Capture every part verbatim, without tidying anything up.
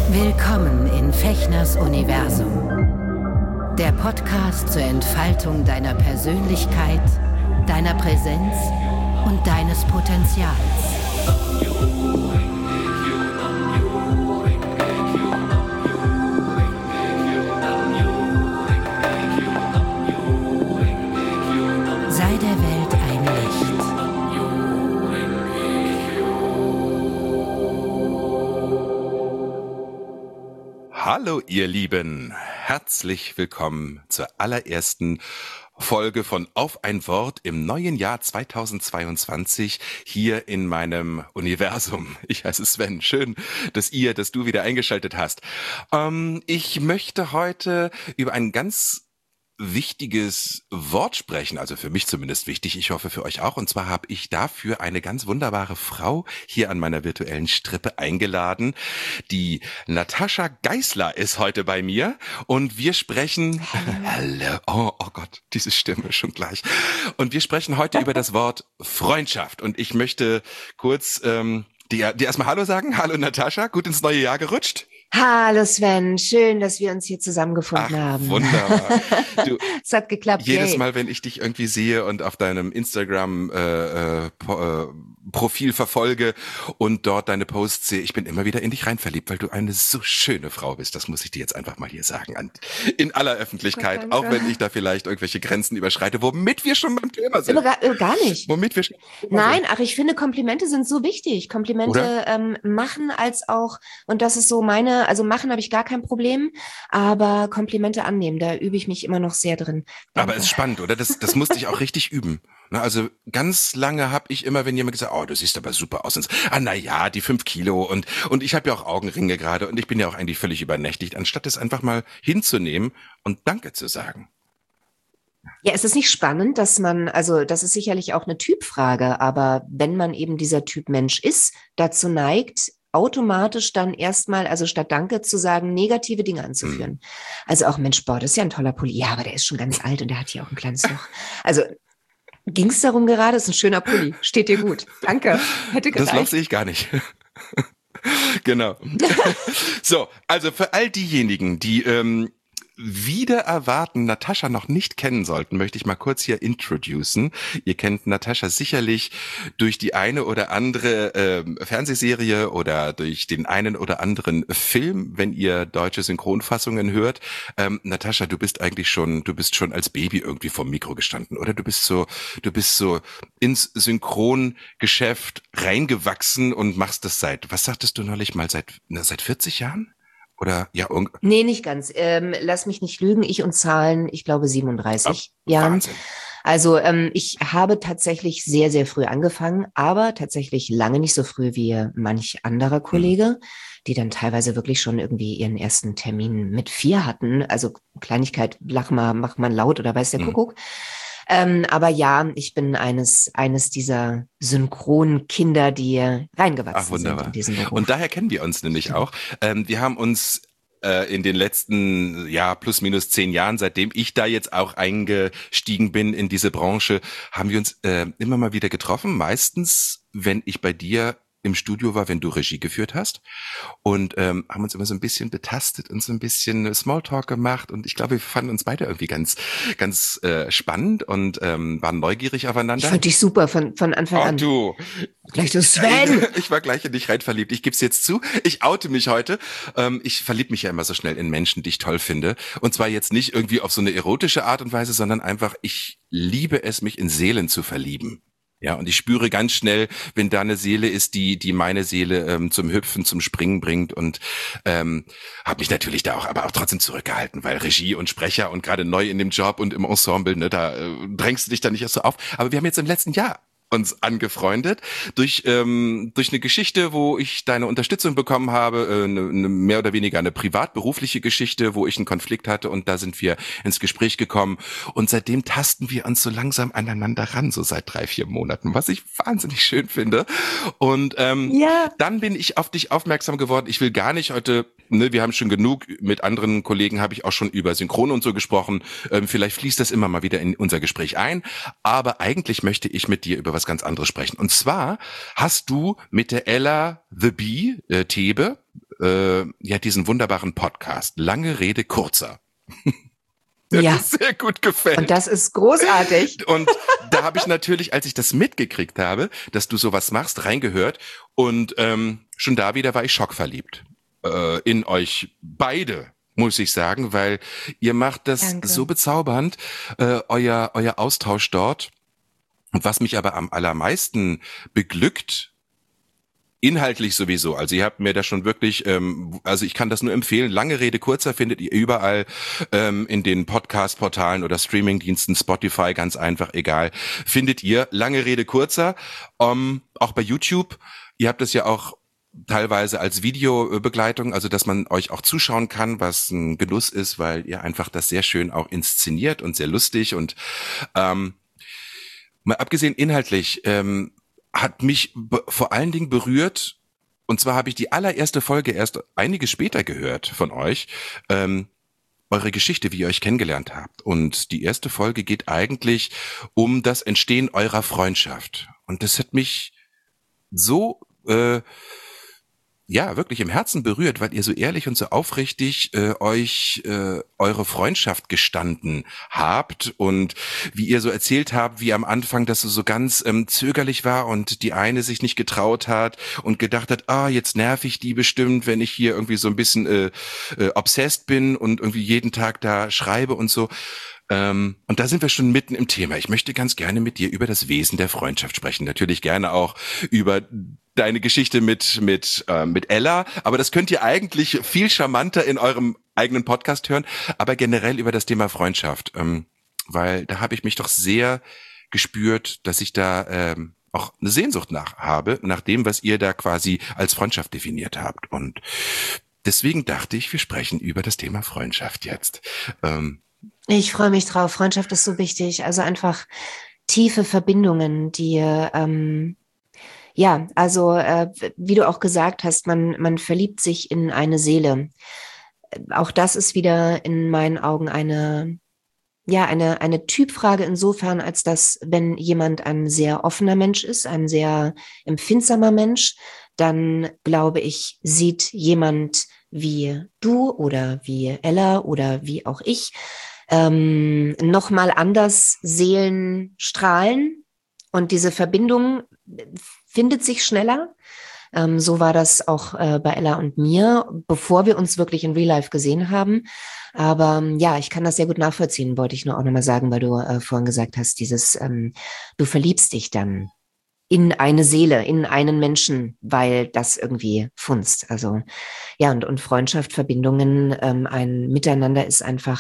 Willkommen in Fechners Universum. Der Podcast zur Entfaltung deiner Persönlichkeit, deiner Präsenz und deines Potenzials. Sei der Welt ein Licht. Hallo ihr Lieben, herzlich willkommen zur allerersten Folge von Auf ein Wort im neuen Jahr zweitausendzweiundzwanzig hier in meinem Universum. Ich heiße Sven, schön, dass ihr, dass du wieder eingeschaltet hast. Ähm, ich möchte heute über ein ganz wichtiges Wort sprechen, also für mich zumindest wichtig, ich hoffe für euch auch, und zwar habe ich dafür eine ganz wunderbare Frau hier an meiner virtuellen Strippe eingeladen. Die Natascha Geisler ist heute bei mir und wir sprechen, hallo, oh, oh Gott, diese Stimme schon gleich, und wir sprechen heute über das Wort Freundschaft und ich möchte kurz ähm, dir, dir erstmal Hallo sagen. Hallo Natascha, gut ins neue Jahr gerutscht? Hallo Sven, schön, dass wir uns hier zusammengefunden Ach, haben. Wunderbar. Du, es hat geklappt. Jedes yay. Mal, wenn ich dich irgendwie sehe und auf deinem Instagram äh, äh, Profil verfolge und dort deine Posts sehe, ich bin immer wieder in dich rein verliebt, weil du eine so schöne Frau bist. Das muss ich dir jetzt einfach mal hier sagen, in aller Öffentlichkeit, Gott, auch wenn ich da vielleicht irgendwelche Grenzen überschreite, womit wir schon beim Thema sind. Gar, gar nicht. Womit wir schon Nein, ach, ich finde, Komplimente sind so wichtig. Komplimente ähm, machen als auch, und das ist so meine, also machen habe ich gar kein Problem, aber Komplimente annehmen, da übe ich mich immer noch sehr drin. Danke. Aber es ist spannend, oder? Das, das musste ich auch richtig üben. Also ganz lange habe ich immer, wenn jemand gesagt, oh, du siehst aber super aus. Und so, ah, na ja, die fünf Kilo und und ich habe ja auch Augenringe gerade und ich bin ja auch eigentlich völlig übernächtigt, anstatt es einfach mal hinzunehmen und Danke zu sagen. Ja, es ist nicht spannend, dass man, also das ist sicherlich auch eine Typfrage, aber wenn man eben dieser Typ Mensch ist, dazu neigt, automatisch dann erstmal, also statt Danke zu sagen, negative Dinge anzuführen. Hm. Also auch, Mensch, boah, das ist ja ein toller Pulli. Ja, aber der ist schon ganz alt und der hat hier auch ein kleines Loch. Also ging es darum gerade? Ist ein schöner Pulli. Steht dir gut. Danke. Hätte gereicht. Das Loch sehe ich gar nicht. Genau. So, also für all diejenigen, die ähm, wieder erwarten, Natascha noch nicht kennen sollten, möchte ich mal kurz hier introducen. Ihr kennt Natascha sicherlich durch die eine oder andere äh, Fernsehserie oder durch den einen oder anderen Film, wenn ihr deutsche Synchronfassungen hört. Ähm, Natascha, du bist eigentlich schon, du bist schon als Baby irgendwie vorm Mikro gestanden, oder? Du bist so, du bist so ins Synchrongeschäft reingewachsen und machst das seit, was sagtest du neulich mal, seit, na, seit vierzig Jahren? Oder ja, un- nee, nicht ganz. Ähm, lass mich nicht lügen. Ich und Zahlen, ich glaube siebenunddreißig oh, Jahren. Wahnsinn. Also ähm, ich habe tatsächlich sehr, sehr früh angefangen, aber tatsächlich lange nicht so früh wie manch anderer Kollege, mhm. die dann teilweise wirklich schon irgendwie ihren ersten Termin mit vier hatten. Also Kleinigkeit, lach mal, mach mal laut oder weiß der mhm. Kuckuck. Ähm, aber ja, ich bin eines eines dieser Synchronkinder, die reingewachsen Ach, wunderbar. sind in diesen Beruf. Und daher kennen wir uns nämlich auch. Ähm, wir haben uns äh, in den letzten, ja, plus minus zehn Jahren, seitdem ich da jetzt auch eingestiegen bin in diese Branche, haben wir uns äh, immer mal wieder getroffen. Meistens, wenn ich bei dir im Studio war, wenn du Regie geführt hast, und ähm, haben uns immer so ein bisschen betastet und so ein bisschen Smalltalk gemacht, und ich glaube, wir fanden uns beide irgendwie ganz ganz äh, spannend und ähm, waren neugierig aufeinander. Ich fand dich super von von Anfang oh, an. Du. Gleich du Sven! Ich, ich war gleich in dich rein verliebt. Ich geb's jetzt zu. Ich oute mich heute. Ähm, ich verlieb mich ja immer so schnell in Menschen, die ich toll finde. Und zwar jetzt nicht irgendwie auf so eine erotische Art und Weise, sondern einfach, ich liebe es, mich in Seelen zu verlieben. Ja, und ich spüre ganz schnell, wenn da eine Seele ist, die die meine Seele ähm, zum Hüpfen, zum Springen bringt, und ähm, habe mich natürlich da auch, aber auch trotzdem zurückgehalten, weil Regie und Sprecher und gerade neu in dem Job und im Ensemble, ne, da äh, drängst du dich da nicht erst so auf. Aber wir haben jetzt im letzten Jahr uns angefreundet durch ähm, durch eine Geschichte, wo ich deine Unterstützung bekommen habe, äh, eine, eine mehr oder weniger eine privat-berufliche Geschichte, wo ich einen Konflikt hatte, und da sind wir ins Gespräch gekommen, und seitdem tasten wir uns so langsam aneinander ran, so seit drei, vier Monaten, was ich wahnsinnig schön finde. Und ähm, ja. dann bin ich auf dich aufmerksam geworden. Ich will gar nicht heute, ne, wir haben schon genug, mit anderen Kollegen habe ich auch schon über Synchron und so gesprochen, ähm, vielleicht fließt das immer mal wieder in unser Gespräch ein, aber eigentlich möchte ich mit dir über was ganz anderes sprechen. Und zwar hast du mit der Ella The Bee, äh, Thebe, äh, ja diesen wunderbaren Podcast. Lange Rede, kurzer. Der Ja. mir sehr gut gefällt. Und das ist großartig. Und da habe ich natürlich, als ich das mitgekriegt habe, dass du sowas machst, reingehört. Und ähm, schon da wieder war ich schockverliebt äh, in euch beide, muss ich sagen, weil ihr macht das Danke. so bezaubernd, äh, euer euer Austausch dort. Und was mich aber am allermeisten beglückt, inhaltlich sowieso, also ihr habt mir da schon wirklich, ähm, also ich kann das nur empfehlen, lange Rede, kurzer findet ihr überall ähm, in den Podcast-Portalen oder Streamingdiensten, Spotify, ganz einfach, egal, findet ihr lange Rede, kurzer, ähm, auch bei YouTube. Ihr habt es ja auch teilweise als Videobegleitung, also dass man euch auch zuschauen kann, was ein Genuss ist, weil ihr einfach das sehr schön auch inszeniert und sehr lustig und ähm, mal abgesehen inhaltlich, ähm, hat mich be- vor allen Dingen berührt, und zwar habe ich die allererste Folge erst einige später gehört von euch, ähm, eure Geschichte, wie ihr euch kennengelernt habt. Und die erste Folge geht eigentlich um das Entstehen eurer Freundschaft. Und das hat mich so äh, ja, wirklich im Herzen berührt, weil ihr so ehrlich und so aufrichtig äh, euch äh, eure Freundschaft gestanden habt und wie ihr so erzählt habt, wie am Anfang das so, so ganz ähm, zögerlich war und die eine sich nicht getraut hat und gedacht hat, ah, jetzt nerv ich die bestimmt, wenn ich hier irgendwie so ein bisschen äh, äh, obsessed bin und irgendwie jeden Tag da schreibe und so. Ähm, und da sind wir schon mitten im Thema. Ich möchte ganz gerne mit dir über das Wesen der Freundschaft sprechen. Natürlich gerne auch über deine Geschichte mit mit äh, mit Ella, aber das könnt ihr eigentlich viel charmanter in eurem eigenen Podcast hören, aber generell über das Thema Freundschaft, ähm, weil da habe ich mich doch sehr gespürt, dass ich da ähm, auch eine Sehnsucht nach habe, nach dem, was ihr da quasi als Freundschaft definiert habt. Und deswegen dachte ich, wir sprechen über das Thema Freundschaft jetzt. Ähm, Ich freue mich drauf. Freundschaft ist so wichtig. Also einfach tiefe Verbindungen, die, ähm, ja, also äh, wie du auch gesagt hast, man, man verliebt sich in eine Seele. Auch das ist wieder in meinen Augen eine, ja, eine, eine Typfrage insofern, als dass, wenn jemand ein sehr offener Mensch ist, ein sehr empfindsamer Mensch, dann glaube ich, sieht jemand wie du oder wie Ella oder wie auch ich, ähm, nochmal anders Seelen strahlen und diese Verbindung findet sich schneller. Ähm, so war das auch äh, bei Ella und mir, bevor wir uns wirklich in Real Life gesehen haben. Aber ähm, ja, ich kann das sehr gut nachvollziehen, wollte ich nur auch nochmal sagen, weil du äh, vorhin gesagt hast, dieses, ähm, du verliebst dich dann in eine Seele, in einen Menschen, weil das irgendwie funzt. Also ja, und, und Freundschaft, Verbindungen, ähm, ein Miteinander ist einfach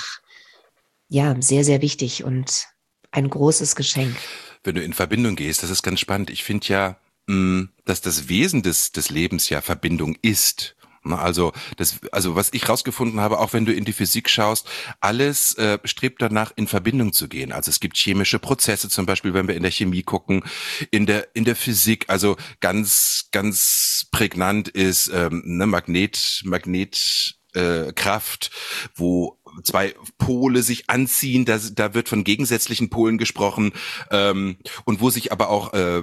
ja sehr, sehr wichtig und ein großes Geschenk. Wenn du in Verbindung gehst, das ist ganz spannend. Ich finde ja, mh, dass das Wesen des des Lebens ja Verbindung ist. Na, Also das, also was ich rausgefunden habe, auch wenn du in die Physik schaust, alles äh, strebt danach, in Verbindung zu gehen. Also es gibt chemische Prozesse, zum Beispiel, wenn wir in der Chemie gucken, in der in der Physik. Also ganz ganz prägnant ist ähm, ne, Magnet Magnet äh, Kraft, wo zwei Pole sich anziehen, da, da wird von gegensätzlichen Polen gesprochen, ähm, und wo sich aber auch äh,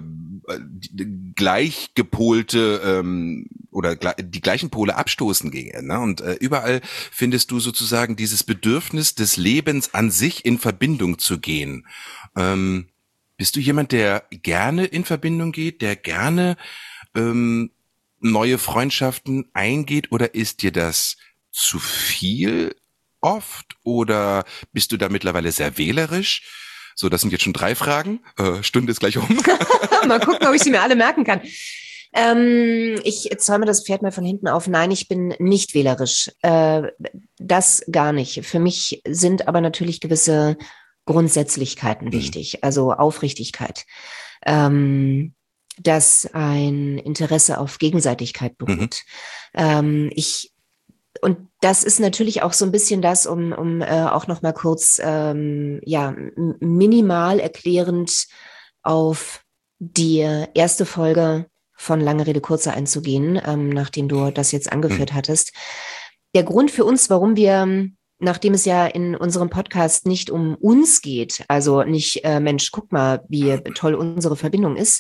gleichgepolte ähm, oder gle- die gleichen Pole abstoßen gegen, ne? Und äh, überall findest du sozusagen dieses Bedürfnis des Lebens an sich in Verbindung zu gehen. Ähm, bist du jemand, der gerne in Verbindung geht, der gerne ähm, neue Freundschaften eingeht, oder ist dir das zu viel oft, oder bist du da mittlerweile sehr wählerisch? So, das sind jetzt schon drei Fragen. Äh, Stunde ist gleich um. Mal gucken, ob ich sie mir alle merken kann. Ähm, ich zäume das Pferd mal von hinten auf. Nein, ich bin nicht wählerisch. Äh, das gar nicht. Für mich sind aber natürlich gewisse Grundsätzlichkeiten Mhm. wichtig, also Aufrichtigkeit. Ähm, dass ein Interesse auf Gegenseitigkeit beruht. Ähm, ich Und das ist natürlich auch so ein bisschen das, um, um äh, auch noch mal kurz ähm, ja, m- minimal erklärend auf die erste Folge von Lange Rede, Kurzer einzugehen, ähm, nachdem du das jetzt angeführt hattest. Der Grund für uns, warum wir, nachdem es ja in unserem Podcast nicht um uns geht, also nicht, äh, Mensch, guck mal, wie toll unsere Verbindung ist,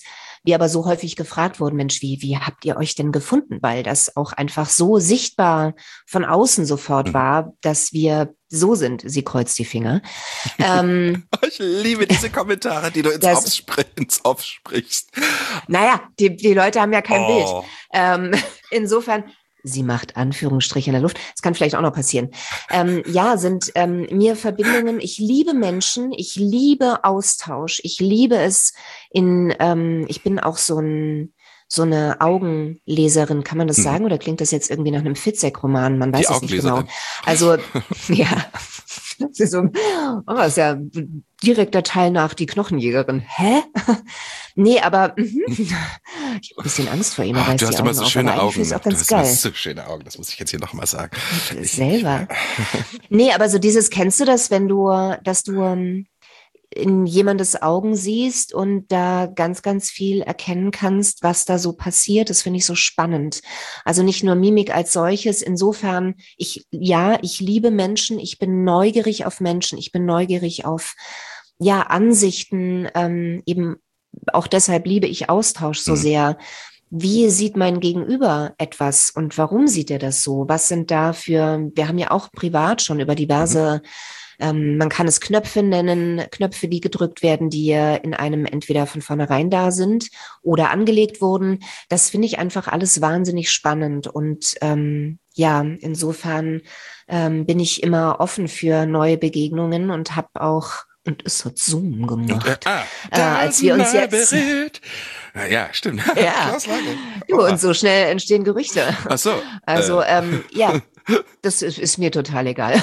wir aber so häufig gefragt wurden, Mensch, wie, wie habt ihr euch denn gefunden? Weil das auch einfach so sichtbar von außen sofort Mhm. war, dass wir so sind. Sie kreuzt die Finger. ähm, Ich liebe diese Kommentare, die du ins Das- Off, spr- ins Off sprichst. naja, die, die Leute haben ja kein Bild. Oh. Ähm, insofern, sie macht Anführungsstriche in der Luft. Das kann vielleicht auch noch passieren. Ähm, ja, sind ähm, mir Verbindungen. Ich liebe Menschen. Ich liebe Austausch. Ich liebe es in, ähm, ich bin auch so ein, so eine Augenleserin. Kann man das Mhm. sagen? Oder klingt das jetzt irgendwie nach einem Fitzek-Roman? Man weiß Die es nicht genau. Augenleserin. Also, ja. Das ist, so, oh, das ist ja direkter Teil nach die Knochenjägerin. Hä? Nee, aber mhm. ich habe ein bisschen Angst vor ihm. Er Oh, reißt du die hast immer Augen so auf, schöne aber eigentlich Augen. ist es auch Du ganz hast immer geil. so schöne Augen, das muss ich jetzt hier nochmal sagen. Ich, Selber. Nee, aber so dieses, kennst du das, wenn du, dass du ähm, in jemandes Augen siehst und da ganz, ganz viel erkennen kannst, was da so passiert? Das finde ich so spannend. Also nicht nur Mimik als solches. Insofern, ich, ja, ich liebe Menschen. Ich bin neugierig auf Menschen. Ich bin neugierig auf, ja, Ansichten. Ähm, eben auch deshalb liebe ich Austausch so Mhm. sehr. Wie sieht mein Gegenüber etwas und warum sieht er das so? Was sind da für, wir haben ja auch privat schon über diverse, ähm, man kann es Knöpfe nennen, Knöpfe, die gedrückt werden, die in einem entweder von vornherein da sind oder angelegt wurden. Das finde ich einfach alles wahnsinnig spannend und ähm, ja, insofern ähm, bin ich immer offen für neue Begegnungen und habe auch, und es hat Zoom Und, gemacht, äh, ah, äh, als wir uns jetzt... berät. Ja, stimmt. Ja. Klaus Lange. Du, Oh. und so schnell entstehen Gerüchte. Ach so. Also, äh. ähm, ja, das ist, ist mir total egal.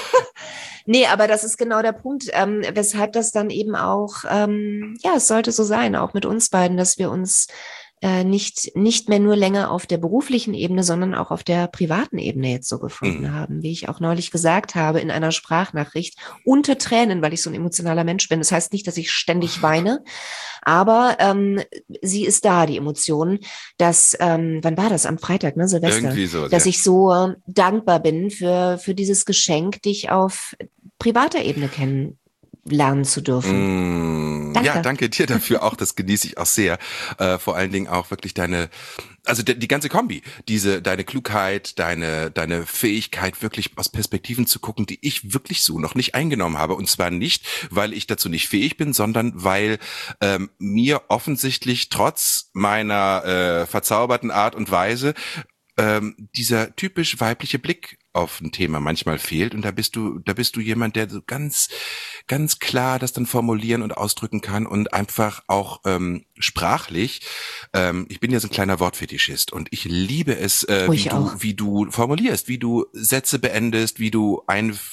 Nee, aber das ist genau der Punkt, ähm, weshalb das dann eben auch, ähm, ja, es sollte so sein, auch mit uns beiden, dass wir uns äh, nicht, nicht mehr nur länger auf der beruflichen Ebene, sondern auch auf der privaten Ebene jetzt so gefunden Mhm. haben, wie ich auch neulich gesagt habe in einer Sprachnachricht, unter Tränen, weil ich so ein emotionaler Mensch bin. Das heißt nicht, dass ich ständig weine, aber ähm, sie ist da, die Emotion, dass, ähm, wann war das? Am Freitag, ne, Silvester, Irgendwie so. dass Ja. ich so äh, dankbar bin für, für dieses Geschenk, dich auf privater Ebene kennenlernen zu dürfen. Mm, Danke. Ja, danke dir dafür auch. Das genieße ich auch sehr. Äh, vor allen Dingen auch wirklich deine, also de, die ganze Kombi, diese, deine Klugheit, deine, deine Fähigkeit, wirklich aus Perspektiven zu gucken, die ich wirklich so noch nicht eingenommen habe. Und zwar nicht, weil ich dazu nicht fähig bin, sondern weil ähm, mir offensichtlich trotz meiner äh, verzauberten Art und Weise ähm, dieser typisch weibliche Blick auf ein Thema manchmal fehlt, und da bist du, da bist du jemand, der so ganz, ganz klar das dann formulieren und ausdrücken kann und einfach auch ähm, sprachlich. Ähm, ich bin ja so ein kleiner Wortfetischist und ich liebe es, äh, Oh, wie ich du, auch. wie du formulierst, wie du Sätze beendest, wie du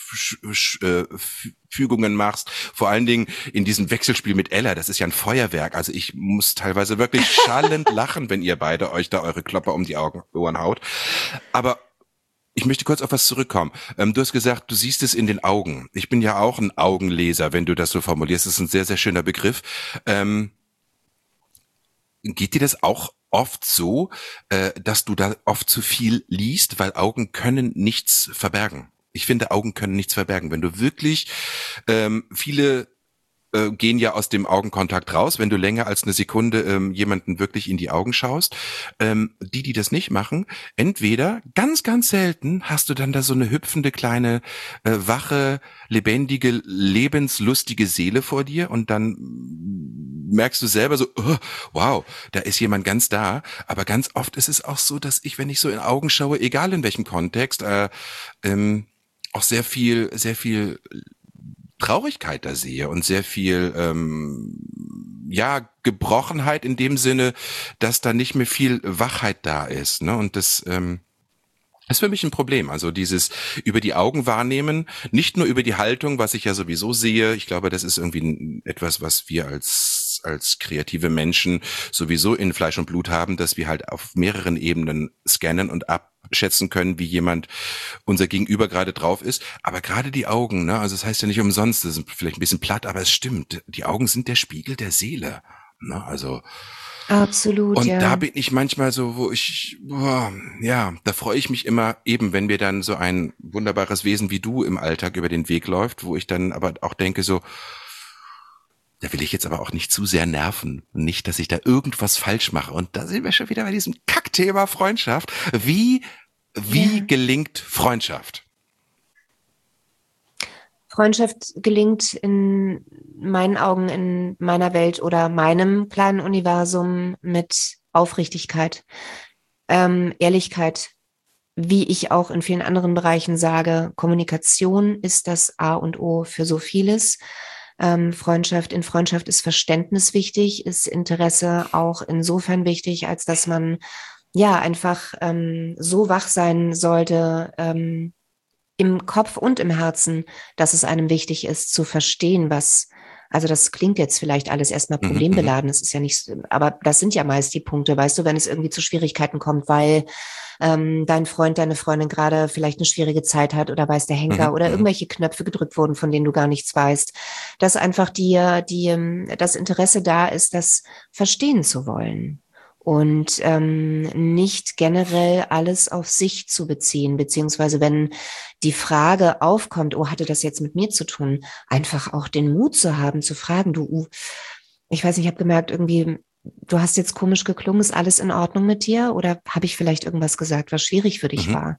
Einfügungen machst. Vor allen Dingen in diesem Wechselspiel mit Ella, das ist ja ein Feuerwerk. Also ich muss teilweise wirklich schallend lachen, wenn ihr beide euch da eure Klopper um die Augen, Ohren haut. Aber ich möchte kurz auf was zurückkommen. Ähm, du hast gesagt, du siehst es in den Augen. Ich bin ja auch ein Augenleser, wenn du das so formulierst. Das ist ein sehr, sehr schöner Begriff. Ähm, geht dir das auch oft so, äh, dass du da oft zu viel liest? Weil Augen können nichts verbergen. Ich finde, Augen können nichts verbergen. Wenn du wirklich ähm, viele äh, gehen ja aus dem Augenkontakt raus, wenn du länger als eine Sekunde ähm, jemanden wirklich in die Augen schaust. Ähm, die, die das nicht machen, entweder ganz, ganz selten hast du dann da so eine hüpfende, kleine, äh, wache, lebendige, lebenslustige Seele vor dir und dann merkst du selber so, oh, wow, da ist jemand ganz da. Aber ganz oft ist es auch so, dass ich, wenn ich so in Augen schaue, egal in welchem Kontext, äh, ähm, auch sehr viel, sehr viel Traurigkeit da sehe und sehr viel ähm, ja Gebrochenheit in dem Sinne, dass da nicht mehr viel Wachheit da ist, ne? Und das ähm, ist für mich ein Problem. Also dieses über die Augen wahrnehmen, nicht nur über die Haltung, was ich ja sowieso sehe. Ich glaube, das ist irgendwie etwas, was wir als als kreative Menschen sowieso in Fleisch und Blut haben, dass wir halt auf mehreren Ebenen scannen und abschätzen können, wie jemand unser Gegenüber gerade drauf ist. Aber gerade die Augen, ne, also das heißt ja nicht umsonst, das ist vielleicht ein bisschen platt, aber es stimmt. Die Augen sind der Spiegel der Seele. Ne, also Absolut, und ja. da bin ich manchmal so, wo ich, boah, ja, da freue ich mich immer eben, wenn mir dann so ein wunderbares Wesen wie du im Alltag über den Weg läuft, wo ich dann aber auch denke so, Da will ich jetzt aber auch nicht zu sehr nerven. Nicht, dass ich da irgendwas falsch mache. Und da sind wir schon wieder bei diesem Kackthema Freundschaft. Wie, wie Ja. gelingt Freundschaft? Freundschaft gelingt in meinen Augen, in meiner Welt oder meinem kleinen Universum mit Aufrichtigkeit, ähm, Ehrlichkeit, wie ich auch in vielen anderen Bereichen sage. Kommunikation ist das A und O für so vieles. Ähm, Freundschaft, in Freundschaft ist Verständnis wichtig, ist Interesse auch insofern wichtig, als dass man ja einfach ähm, so wach sein sollte, ähm, im Kopf und im Herzen, dass es einem wichtig ist, zu verstehen, was, also das klingt jetzt vielleicht alles erstmal Mhm, problembeladen, das ist ja nicht, aber das sind ja meist die Punkte, weißt du, wenn es irgendwie zu Schwierigkeiten kommt, weil ähm, dein Freund, deine Freundin gerade vielleicht eine schwierige Zeit hat oder weiß der Henker mhm, oder mhm. irgendwelche Knöpfe gedrückt wurden, von denen du gar nichts weißt, dass einfach die, die, ähm, das Interesse da ist, das verstehen zu wollen. Und ähm, nicht generell alles auf sich zu beziehen, beziehungsweise wenn die Frage aufkommt, oh, hatte das jetzt mit mir zu tun, einfach auch den Mut zu haben, zu fragen, du, uh, ich weiß nicht, ich habe gemerkt, irgendwie, du hast jetzt komisch geklungen, ist alles in Ordnung mit dir? Oder habe ich vielleicht irgendwas gesagt, was schwierig für dich Mhm. war?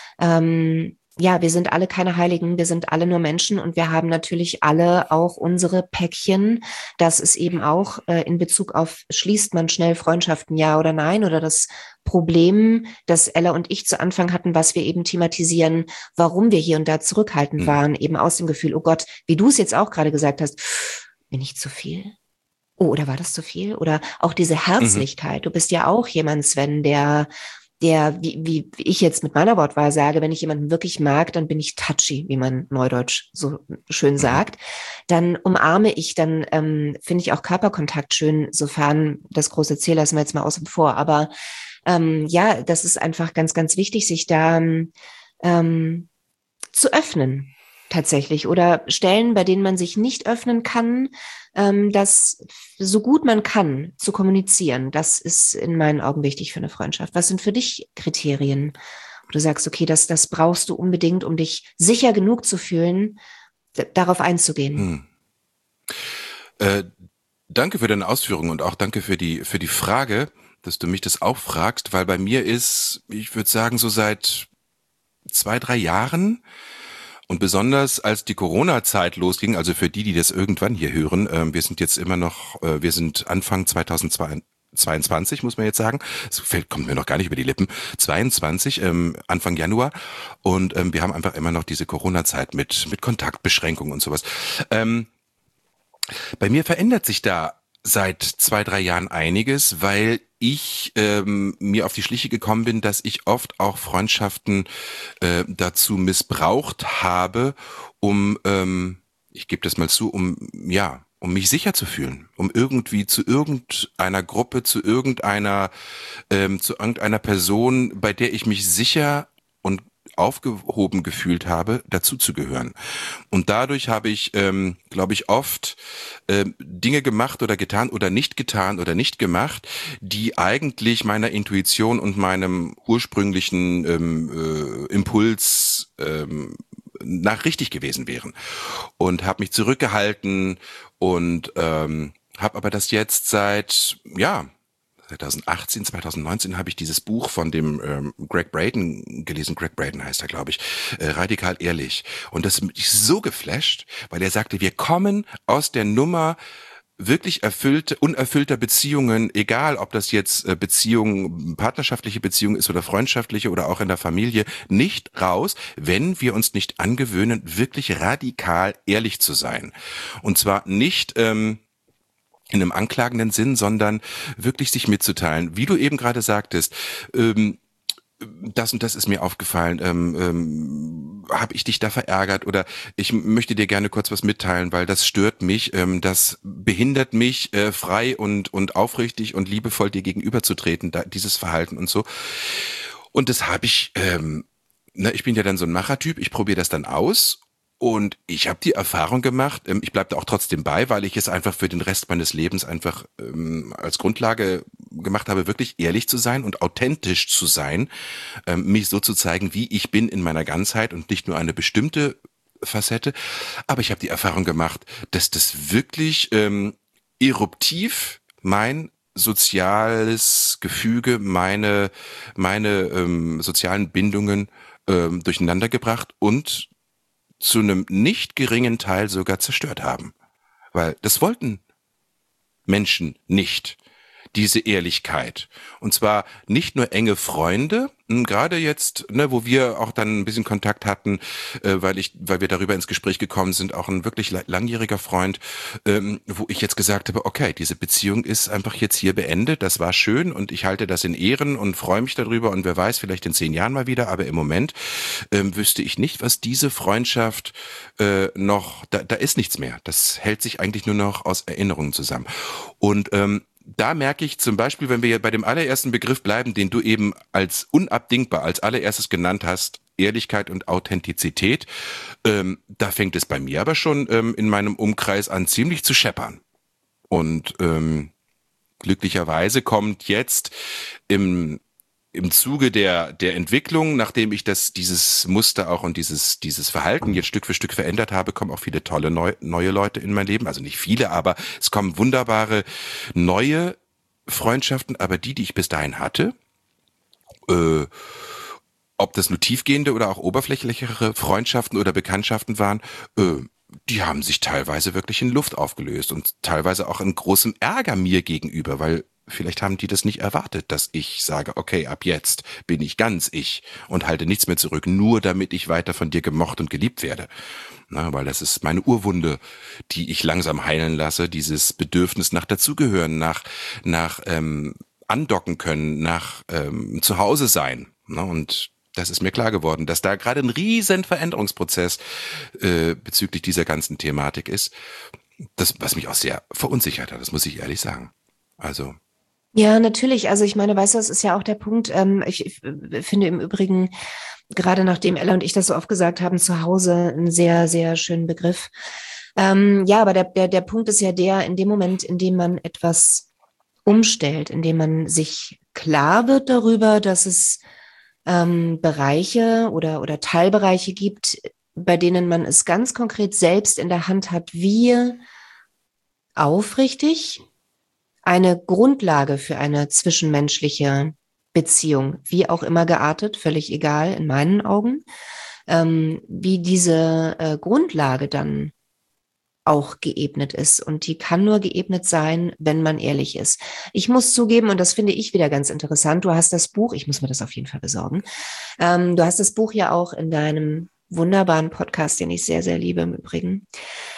Ähm, ja, wir sind alle keine Heiligen, wir sind alle nur Menschen und wir haben natürlich alle auch unsere Päckchen. Das ist eben auch äh, in Bezug auf, schließt man schnell Freundschaften, ja oder nein? Oder das Problem, das Ella und ich zu Anfang hatten, was wir eben thematisieren, warum wir hier und da zurückhaltend Mhm. waren, eben aus dem Gefühl, oh Gott, wie du es jetzt auch gerade gesagt hast, bin ich zu viel? Oh, oder war das zu viel? Oder auch diese Herzlichkeit. Du bist ja auch jemand, Sven, der der, wie, wie ich jetzt mit meiner Wortwahl sage, wenn ich jemanden wirklich mag, dann bin ich touchy, wie man neudeutsch so schön sagt. Dann umarme ich, dann ähm, finde ich auch Körperkontakt schön, sofern das große Ziel lassen wir jetzt mal außen vor. Aber ähm, ja, das ist einfach ganz, ganz wichtig, sich da ähm, zu öffnen. Tatsächlich. Oder Stellen, bei denen man sich nicht öffnen kann, ähm, das so gut man kann zu kommunizieren. Das ist in meinen Augen wichtig für eine Freundschaft. Was sind für dich Kriterien, wo du sagst, okay, das, das brauchst du unbedingt, um dich sicher genug zu fühlen, d- darauf einzugehen? Hm. Äh, danke für deine Ausführungen und auch danke für die, für die Frage, dass du mich das auch fragst, weil bei mir ist, ich würde sagen, so seit zwei, drei Jahren und besonders als die Corona-Zeit losging, also für die, die das irgendwann hier hören, äh, wir sind jetzt immer noch, äh, wir sind Anfang zweitausendzweiundzwanzig, muss man jetzt sagen, es fällt, kommt mir noch gar nicht über die Lippen, zweiundzwanzig, ähm, Anfang Januar, und ähm, wir haben einfach immer noch diese Corona-Zeit mit mit Kontaktbeschränkungen und sowas. Ähm, bei mir verändert sich da seit zwei, drei Jahren einiges, weil ich ähm, mir auf die Schliche gekommen bin, dass ich oft auch Freundschaften äh, dazu missbraucht habe, um, ähm, ich gebe das mal zu, um, ja, um mich sicher zu fühlen, um irgendwie zu irgendeiner Gruppe, zu irgendeiner, ähm, zu irgendeiner Person, bei der ich mich sicher und aufgehoben gefühlt habe, dazuzugehören. Und dadurch habe ich, ähm, glaube ich, oft ähm, Dinge gemacht oder getan oder nicht getan oder nicht gemacht, die eigentlich meiner Intuition und meinem ursprünglichen ähm, äh, Impuls ähm, nach richtig gewesen wären. Und habe mich zurückgehalten und ähm, habe aber das jetzt seit, ja, zweitausendachtzehn, zweitausendneunzehn habe ich dieses Buch von dem ähm, Greg Braden gelesen. Greg Braden heißt er, glaube ich. Äh, Radikal ehrlich. Und das hat mich so geflasht, weil er sagte, wir kommen aus der Nummer wirklich erfüllte, unerfüllter Beziehungen, egal ob das jetzt äh, Beziehungen, partnerschaftliche Beziehung ist oder freundschaftliche oder auch in der Familie, nicht raus, wenn wir uns nicht angewöhnen, wirklich radikal ehrlich zu sein. Und zwar nicht ähm, in einem anklagenden Sinn, sondern wirklich sich mitzuteilen. Wie du eben gerade sagtest, ähm, das und das ist mir aufgefallen, ähm, ähm, habe ich dich da verärgert oder ich möchte dir gerne kurz was mitteilen, weil das stört mich, ähm, das behindert mich, äh, frei und und aufrichtig und liebevoll dir gegenüberzutreten, da, dieses Verhalten und so. Und das habe ich, ähm, ne, ich bin ja dann so ein Machertyp, ich probiere das dann aus. Und ich habe die Erfahrung gemacht, ähm, ich bleibe da auch trotzdem bei, weil ich es einfach für den Rest meines Lebens einfach ähm, als Grundlage gemacht habe, wirklich ehrlich zu sein und authentisch zu sein, ähm, mich so zu zeigen, wie ich bin in meiner Ganzheit und nicht nur eine bestimmte Facette. Aber ich habe die Erfahrung gemacht, dass das wirklich ähm, eruptiv mein soziales Gefüge, meine, meine ähm, sozialen Bindungen ähm, durcheinandergebracht und zu einem nicht geringen Teil sogar zerstört haben. Weil das wollten Menschen nicht, diese Ehrlichkeit. Und zwar nicht nur enge Freunde, gerade jetzt, ne, wo wir auch dann ein bisschen Kontakt hatten, äh, weil ich, weil wir darüber ins Gespräch gekommen sind, auch ein wirklich langjähriger Freund, ähm, wo ich jetzt gesagt habe, okay, diese Beziehung ist einfach jetzt hier beendet, das war schön und ich halte das in Ehren und freue mich darüber und wer weiß, vielleicht in zehn Jahren mal wieder, aber im Moment ähm, wüsste ich nicht, was diese Freundschaft äh, noch, da, da ist nichts mehr. Das hält sich eigentlich nur noch aus Erinnerungen zusammen. Und ähm, da merke ich zum Beispiel, wenn wir bei dem allerersten Begriff bleiben, den du eben als unabdingbar, als allererstes genannt hast, Ehrlichkeit und Authentizität, ähm, da fängt es bei mir aber schon ähm, in meinem Umkreis an, ziemlich zu scheppern. Und ähm, glücklicherweise kommt jetzt im im Zuge der der Entwicklung, nachdem ich das dieses Muster auch und dieses dieses Verhalten jetzt Stück für Stück verändert habe, kommen auch viele tolle neu, neue Leute in mein Leben. Also nicht viele, aber es kommen wunderbare neue Freundschaften. Aber die, die ich bis dahin hatte, äh, ob das nur tiefgehende oder auch oberflächlichere Freundschaften oder Bekanntschaften waren, äh, die haben sich teilweise wirklich in Luft aufgelöst und teilweise auch in großem Ärger mir gegenüber, weil vielleicht haben die das nicht erwartet, dass ich sage, okay, ab jetzt bin ich ganz ich und halte nichts mehr zurück, nur damit ich weiter von dir gemocht und geliebt werde. Na, weil das ist meine Urwunde, die ich langsam heilen lasse, dieses Bedürfnis nach Dazugehören, nach nach ähm, andocken können, nach ähm, Zuhause sein. Na, und das ist mir klar geworden, dass da gerade ein riesen Veränderungsprozess äh, bezüglich dieser ganzen Thematik ist, das, was mich auch sehr verunsichert hat, das muss ich ehrlich sagen. Also Ja, natürlich. Also ich meine, weißt du, das ist ja auch der Punkt. Ähm, ich, ich finde im Übrigen, gerade nachdem Ella und ich das so oft gesagt haben, zu Hause einen sehr, sehr schönen Begriff. Ähm, ja, aber der, der, der Punkt ist ja der, in dem Moment, in dem man etwas umstellt, in dem man sich klar wird darüber, dass es ähm, Bereiche oder, oder Teilbereiche gibt, bei denen man es ganz konkret selbst in der Hand hat, wie aufrichtig eine Grundlage für eine zwischenmenschliche Beziehung, wie auch immer geartet, völlig egal in meinen Augen, ähm, wie diese äh, Grundlage dann auch geebnet ist. Und die kann nur geebnet sein, wenn man ehrlich ist. Ich muss zugeben, und das finde ich wieder ganz interessant, du hast das Buch, ich muss mir das auf jeden Fall besorgen, ähm, du hast das Buch ja auch in deinem wunderbaren Podcast, den ich sehr, sehr liebe im Übrigen.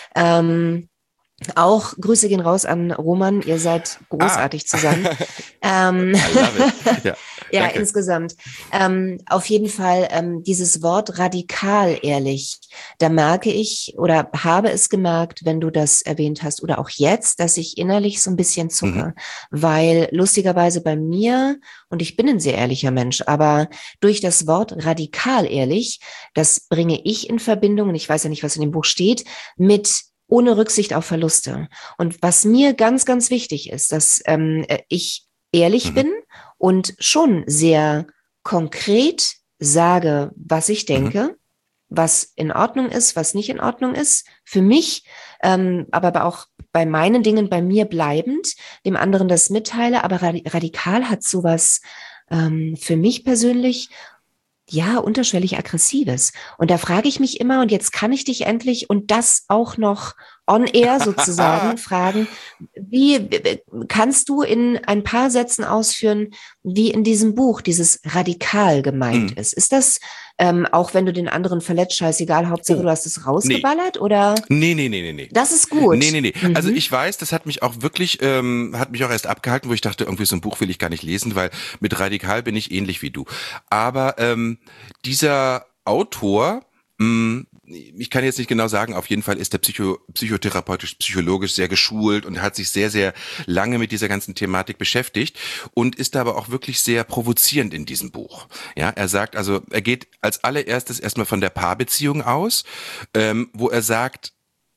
Ähm, Auch Grüße gehen raus an Roman, ihr seid großartig ah. zusammen. ähm, I love it. Ja, ja danke. Insgesamt. Ähm, auf jeden Fall ähm, dieses Wort radikal ehrlich, da merke ich oder habe es gemerkt, wenn du das erwähnt hast oder auch jetzt, dass ich innerlich so ein bisschen zucke, mhm. weil lustigerweise bei mir, und ich bin ein sehr ehrlicher Mensch, aber durch das Wort radikal ehrlich, das bringe ich in Verbindung, und ich weiß ja nicht, was in dem Buch steht, mit ohne Rücksicht auf Verluste. Und was mir ganz, ganz wichtig ist, dass ähm, ich ehrlich mhm. bin und schon sehr konkret sage, was ich denke, mhm. was in Ordnung ist, was nicht in Ordnung ist, für mich, ähm, aber auch bei meinen Dingen bei mir bleibend, dem anderen das mitteile, aber radikal hat sowas ähm, für mich persönlich ja, unterschwellig Aggressives. Und da frage ich mich immer, und jetzt kann ich dich endlich und das auch noch on air sozusagen fragen, wie kannst du in ein paar Sätzen ausführen, wie in diesem Buch dieses radikal gemeint mhm. ist? Ist das, ähm, auch wenn du den anderen verletzt, scheißegal, Hauptsache oh, du hast es rausgeballert nee. oder? Nee, nee, nee, nee, nee. Das ist gut. Nee, nee, nee. Mhm. Also ich weiß, das hat mich auch wirklich, ähm, hat mich auch erst abgehalten, wo ich dachte, irgendwie so ein Buch will ich gar nicht lesen, weil mit radikal bin ich ähnlich wie du. Aber ähm, dieser Autor, mh, ich kann jetzt nicht genau sagen, auf jeden Fall ist der Psycho, psychotherapeutisch, psychologisch sehr geschult und hat sich sehr, sehr lange mit dieser ganzen Thematik beschäftigt und ist aber auch wirklich sehr provozierend in diesem Buch. Ja, er sagt also, er geht als allererstes erstmal von der Paarbeziehung aus, ähm, wo er sagt,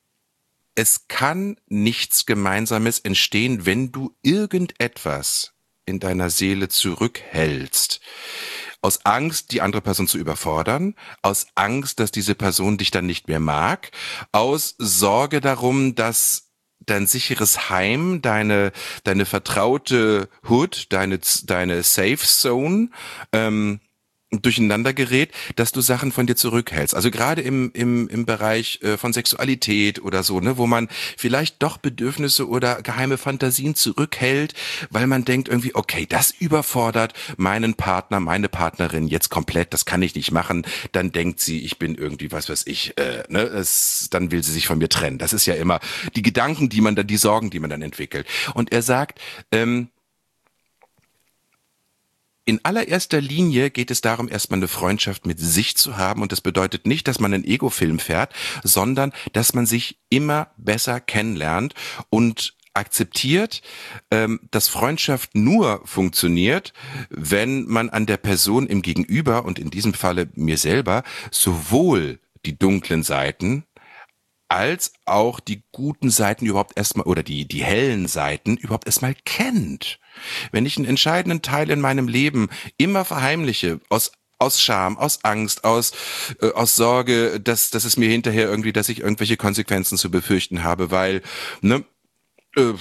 es kann nichts Gemeinsames entstehen, wenn du irgendetwas in deiner Seele zurückhältst. Aus Angst, die andere Person zu überfordern, aus Angst, dass diese Person dich dann nicht mehr mag, aus Sorge darum, dass dein sicheres Heim, deine deine vertraute Hood, deine deine Safe Zone ähm, durcheinander gerät, dass du Sachen von dir zurückhältst. Also gerade im im im Bereich äh, von Sexualität oder so, ne, wo man vielleicht doch Bedürfnisse oder geheime Fantasien zurückhält, weil man denkt irgendwie, okay, das überfordert meinen Partner, meine Partnerin jetzt komplett, das kann ich nicht machen. Dann denkt sie, ich bin irgendwie, was weiß ich, äh, ne, es, dann will sie sich von mir trennen. Das ist ja immer die Gedanken, die man dann, die Sorgen, die man dann entwickelt. Und er sagt, ähm, in allererster Linie geht es darum, erstmal eine Freundschaft mit sich zu haben. Und das bedeutet nicht, dass man einen Ego-Film fährt, sondern dass man sich immer besser kennenlernt und akzeptiert, ähm, dass Freundschaft nur funktioniert, wenn man an der Person im Gegenüber und in diesem Falle mir selber sowohl die dunklen Seiten als auch die guten Seiten überhaupt erstmal oder die die hellen Seiten überhaupt erstmal kennt. Wenn ich einen entscheidenden Teil in meinem Leben immer verheimliche, aus aus Scham, aus Angst, aus äh, aus Sorge, dass dass es mir hinterher irgendwie, dass ich irgendwelche Konsequenzen zu befürchten habe, weil ne äh,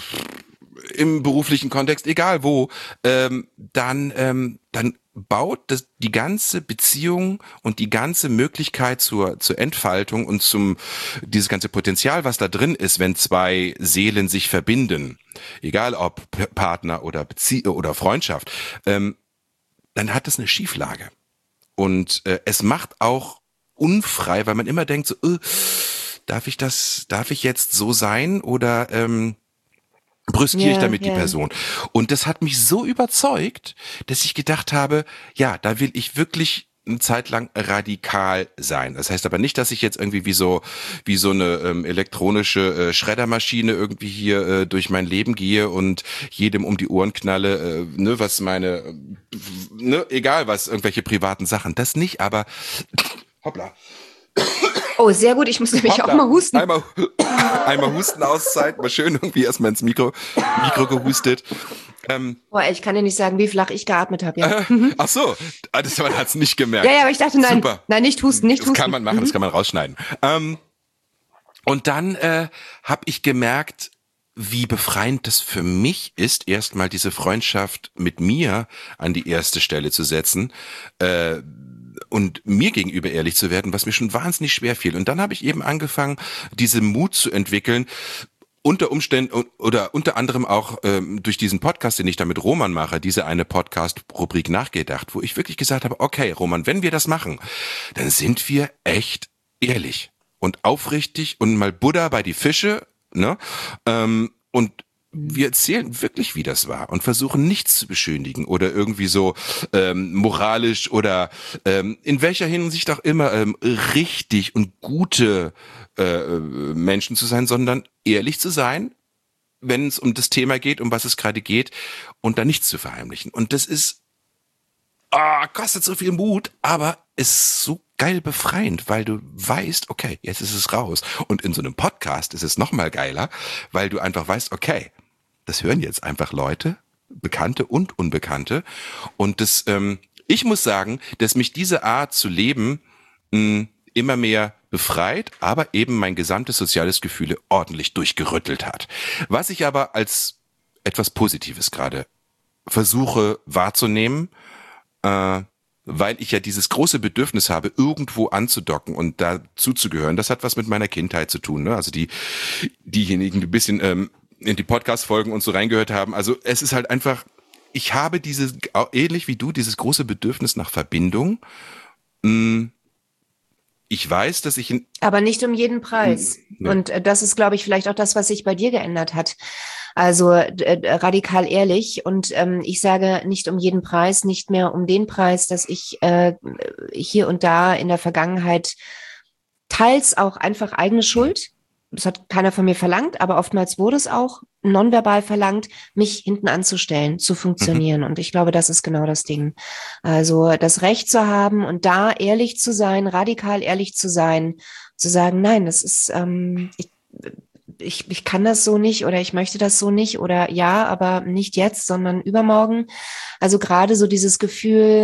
im beruflichen Kontext, egal wo, ähm, dann ähm, dann baut das die ganze Beziehung und die ganze Möglichkeit zur zur Entfaltung und zum dieses ganze Potenzial, was da drin ist, wenn zwei Seelen sich verbinden, egal ob P- Partner oder Bezie oder Freundschaft, ähm, dann hat das eine Schieflage. Und äh, es macht auch unfrei, weil man immer denkt so, äh, darf ich das, darf ich jetzt so sein oder ähm, brüskiere ich Ja, damit die ja. Person. Und das hat mich so überzeugt, dass ich gedacht habe, ja, da will ich wirklich eine Zeit lang radikal sein. Das heißt aber nicht, dass ich jetzt irgendwie wie so wie so eine ähm, elektronische äh, Schreddermaschine irgendwie hier äh, durch mein Leben gehe und jedem um die Ohren knalle, äh, ne, was meine, äh, ne, egal was, irgendwelche privaten Sachen. Das nicht, aber hoppla. Oh, sehr gut. Ich muss nämlich Hoppla. auch mal husten. Einmal, einmal Hustenauszeit, mal schön irgendwie erstmal ins Mikro, Mikro gehustet. Ähm, Boah, ey, ich kann dir nicht sagen, wie flach ich geatmet habe. Ja. äh, ach so, ah, das man hat's nicht gemerkt. ja, ja, aber ich dachte, nein, Super. nein, nicht husten, nicht Das husten. kann man machen, das kann man rausschneiden. Ähm, und dann äh, habe ich gemerkt, wie befreiend das für mich ist, erstmal diese Freundschaft mit mir an die erste Stelle zu setzen. Äh, und mir gegenüber ehrlich zu werden, was mir schon wahnsinnig schwer fiel. Und dann habe ich eben angefangen, diese Mut zu entwickeln, unter Umständen oder unter anderem auch ähm, durch diesen Podcast, den ich da mit Roman mache, diese eine Podcast-Rubrik nachgedacht, wo ich wirklich gesagt habe, okay, Roman, wenn wir das machen, dann sind wir echt ehrlich und aufrichtig und mal Buddha bei die Fische, ne? Ähm, und wir erzählen wirklich, wie das war und versuchen nichts zu beschönigen oder irgendwie so ähm, moralisch oder ähm, in welcher Hinsicht auch immer ähm, richtig und gute äh, Menschen zu sein, sondern ehrlich zu sein, wenn es um das Thema geht, um was es gerade geht und da nichts zu verheimlichen. Und das ist, ah, kostet so viel Mut, aber ist so geil befreiend, weil du weißt, okay, jetzt ist es raus. Und in so einem Podcast ist es noch mal geiler, weil du einfach weißt, okay, das hören jetzt einfach Leute, Bekannte und Unbekannte. Und das, ähm, ich muss sagen, dass mich diese Art zu leben mh, immer mehr befreit, aber eben mein gesamtes soziales Gefühle ordentlich durchgerüttelt hat. Was ich aber als etwas Positives gerade versuche wahrzunehmen, äh, weil ich ja dieses große Bedürfnis habe, irgendwo anzudocken und dazuzugehören. Das hat was mit meiner Kindheit zu tun, ne? Also die diejenigen, die ein bisschen ähm, in die Podcast-Folgen und so reingehört haben. Also es ist halt einfach, ich habe dieses, ähnlich wie du, dieses große Bedürfnis nach Verbindung. Ich weiß, dass ich in Aber nicht um jeden Preis. Nee. Und äh, das ist, glaube ich, vielleicht auch das, was sich bei dir geändert hat. Also äh, radikal ehrlich. Und ähm, ich sage nicht um jeden Preis, nicht mehr um den Preis, dass ich äh, hier und da in der Vergangenheit teils auch einfach eigene Schuld, das hat keiner von mir verlangt, aber oftmals wurde es auch nonverbal verlangt, mich hinten anzustellen, zu funktionieren. Mhm. Und ich glaube, das ist genau das Ding. Also das Recht zu haben und da ehrlich zu sein, radikal ehrlich zu sein, zu sagen, nein, das ist, ähm, ich, ich, ich kann das so nicht oder ich möchte das so nicht oder ja, aber nicht jetzt, sondern übermorgen. Also gerade so dieses Gefühl,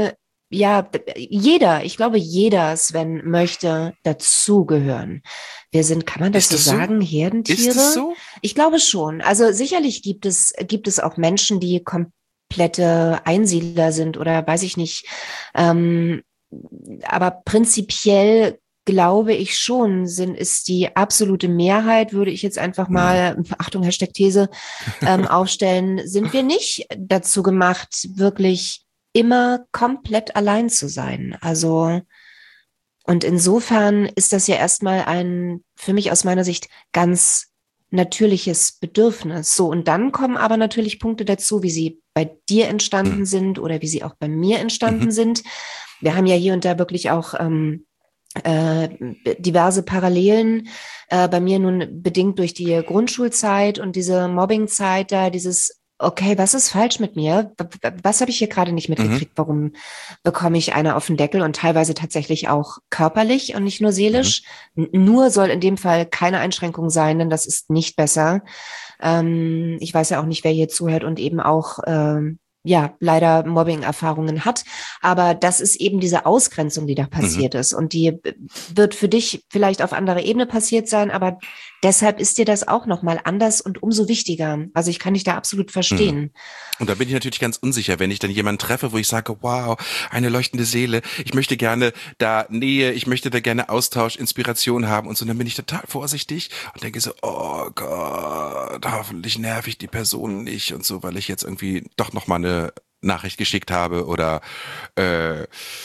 ja, jeder, ich glaube, jeder, Sven, möchte dazugehören. Wir sind, kann man das Ist so das so? sagen, Ist es Herdentiere? so? Ich glaube schon. Also sicherlich gibt es, gibt es auch Menschen, die komplette Einsiedler sind oder weiß ich nicht. Ähm, aber prinzipiell glaube ich schon, sind, ist die absolute Mehrheit, würde ich jetzt einfach Hm. mal, Achtung, Hashtag These, ähm, aufstellen, sind wir nicht dazu gemacht, wirklich immer komplett allein zu sein. Also, und insofern ist das ja erstmal ein, für mich aus meiner Sicht, ganz natürliches Bedürfnis. So, und dann kommen aber natürlich Punkte dazu, wie sie bei dir Hm. entstanden sind oder wie sie auch bei mir Mhm. entstanden sind. Wir haben ja hier und da wirklich auch ähm, äh, diverse Parallelen. Äh, bei mir nun bedingt durch die Grundschulzeit und diese Mobbingzeit da, dieses, okay, was ist falsch mit mir? Was habe ich hier gerade nicht Mhm. mitgekriegt? Warum bekomme ich eine auf den Deckel und teilweise tatsächlich auch körperlich und nicht nur Mhm. seelisch? N- Nur soll in dem Fall keine Einschränkung sein, denn das ist nicht besser. Ähm, ich weiß ja auch nicht, wer hier zuhört und eben auch ähm, ja, leider Mobbing-Erfahrungen hat. Aber das ist eben diese Ausgrenzung, die da Mhm. passiert ist. Und die wird für dich vielleicht auf anderer Ebene passiert sein, aber deshalb ist dir das auch nochmal anders und umso wichtiger. Also ich kann dich da absolut Mhm. verstehen. Und da bin ich natürlich ganz unsicher, wenn ich dann jemanden treffe, wo ich sage, wow, eine leuchtende Seele, ich möchte gerne da Nähe, ich möchte da gerne Austausch, Inspiration haben und so, dann bin ich total vorsichtig und denke so, oh Gott, hoffentlich nerv ich die Person nicht und so, weil ich jetzt irgendwie doch nochmal eine Nachricht geschickt habe oder äh,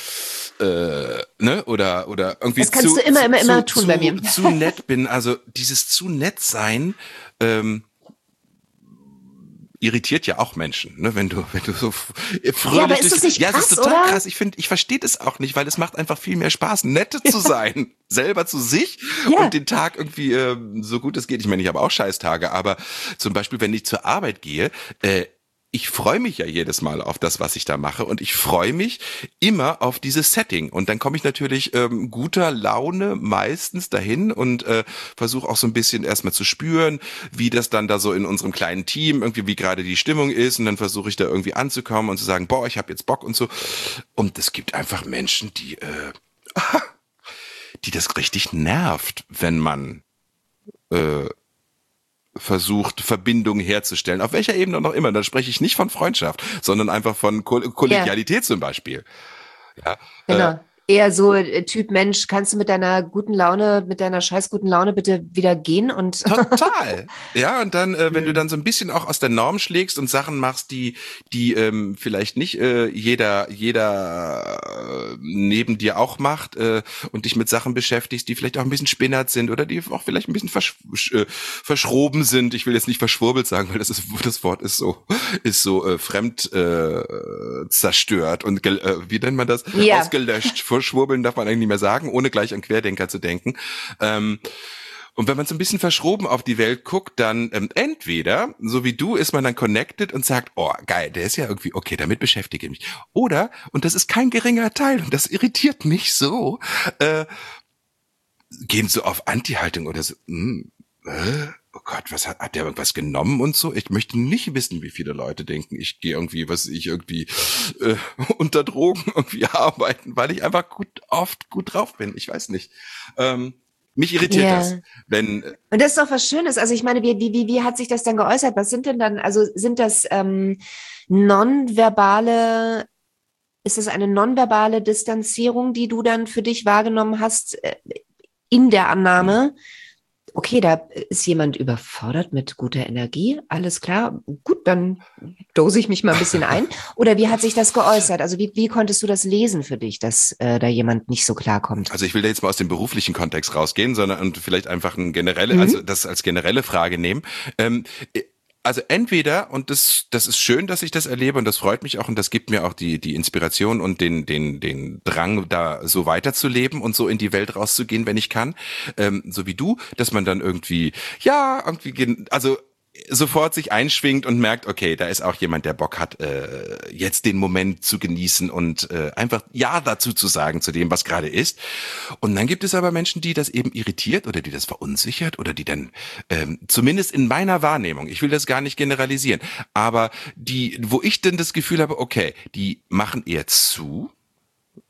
äh, ne, oder oder irgendwie Das kannst zu du immer, immer, zu immer tun bei zu mir. zu nett bin, also dieses zu nett sein, ähm, irritiert ja auch Menschen, ne? Wenn du, wenn du so Ja, aber fröhlich ist durch, das nicht ja, es ist krass, total oder? krass. Ich finde, ich verstehe das auch nicht, weil es macht einfach viel mehr Spaß, nette zu sein, selber zu sich und Ja. den Tag irgendwie äh, so gut es geht. Ich meine, ich habe auch Scheißtage, aber zum Beispiel, wenn ich zur Arbeit gehe, äh, ich freue mich ja jedes Mal auf das, was ich da mache und ich freue mich immer auf dieses Setting und dann komme ich natürlich ähm, guter Laune meistens dahin und äh, versuche auch so ein bisschen erstmal zu spüren, wie das dann da so in unserem kleinen Team irgendwie wie gerade die Stimmung ist und dann versuche ich da irgendwie anzukommen und zu sagen, boah, ich habe jetzt Bock und so und es gibt einfach Menschen, die äh, die das richtig nervt, wenn man äh, versucht, Verbindungen herzustellen, auf welcher Ebene noch immer. Da spreche ich nicht von Freundschaft, sondern einfach von Ko Ja, Kollegialität zum Beispiel. Ja, äh, genau. Eher so äh, Typ Mensch, kannst du mit deiner guten Laune, mit deiner scheiß guten Laune bitte wieder gehen und total. Ja, und dann, äh, wenn du Hm. dann so ein bisschen auch aus der Norm schlägst und Sachen machst, die, die ähm, vielleicht nicht äh, jeder, jeder äh, neben dir auch macht äh, und dich mit Sachen beschäftigst, die vielleicht auch ein bisschen spinnert sind oder die auch vielleicht ein bisschen versch äh, verschroben sind. Ich will jetzt nicht verschwurbelt sagen, weil das ist das Wort ist so ist so äh, fremd äh, zerstört und gel äh, wie nennt man das? Ja, Ausgelöscht. Verschwurbeln darf man eigentlich nicht mehr sagen, ohne gleich an Querdenker zu denken. Ähm, Und wenn man so ein bisschen verschroben auf die Welt guckt, dann ähm, entweder, so wie du, ist man dann connected und sagt, oh geil, der ist ja irgendwie, okay, damit beschäftige ich mich. Oder, und das ist kein geringer Teil, und das irritiert mich so, äh, gehen so auf Anti-Haltung oder so, hm, äh, oh Gott, was hat, hat der irgendwas genommen und so? Ich möchte nicht wissen, wie viele Leute denken, ich gehe irgendwie, was ich irgendwie äh, unter Drogen irgendwie arbeiten, weil ich einfach gut oft gut drauf bin. Ich weiß nicht. Ähm, mich irritiert das, ja. wenn Und das ist doch was Schönes. Also ich meine, wie, wie, wie, wie hat sich das dann geäußert? Was sind denn dann, also sind das ähm, nonverbale, ist das eine nonverbale Distanzierung, die du dann für dich wahrgenommen hast, äh, in der hm, Annahme? Okay, da ist jemand überfordert mit guter Energie. Alles klar. Gut, dann dose ich mich mal ein bisschen ein. Oder wie hat sich das geäußert? Also wie, wie konntest du das lesen für dich, dass äh, da jemand nicht so klarkommt? also ich will da jetzt mal aus dem beruflichen Kontext rausgehen, sondern und vielleicht einfach ein generelle, also Mhm. das als generelle Frage nehmen. Ähm, also entweder, und das, das ist schön, dass ich das erlebe und das freut mich auch und das gibt mir auch die, die Inspiration und den, den, den Drang, da so weiterzuleben und so in die Welt rauszugehen, wenn ich kann, ähm, so wie du, dass man dann irgendwie, ja, irgendwie, also sofort sich einschwingt und merkt, okay, da ist auch jemand, der Bock hat, äh, jetzt den Moment zu genießen und äh, einfach Ja dazu zu sagen, zu dem, was gerade ist. Und dann gibt es aber Menschen, die das eben irritiert oder die das verunsichert oder die dann, ähm, zumindest in meiner Wahrnehmung, ich will das gar nicht generalisieren, aber die, wo ich denn das Gefühl habe, okay, die machen eher zu,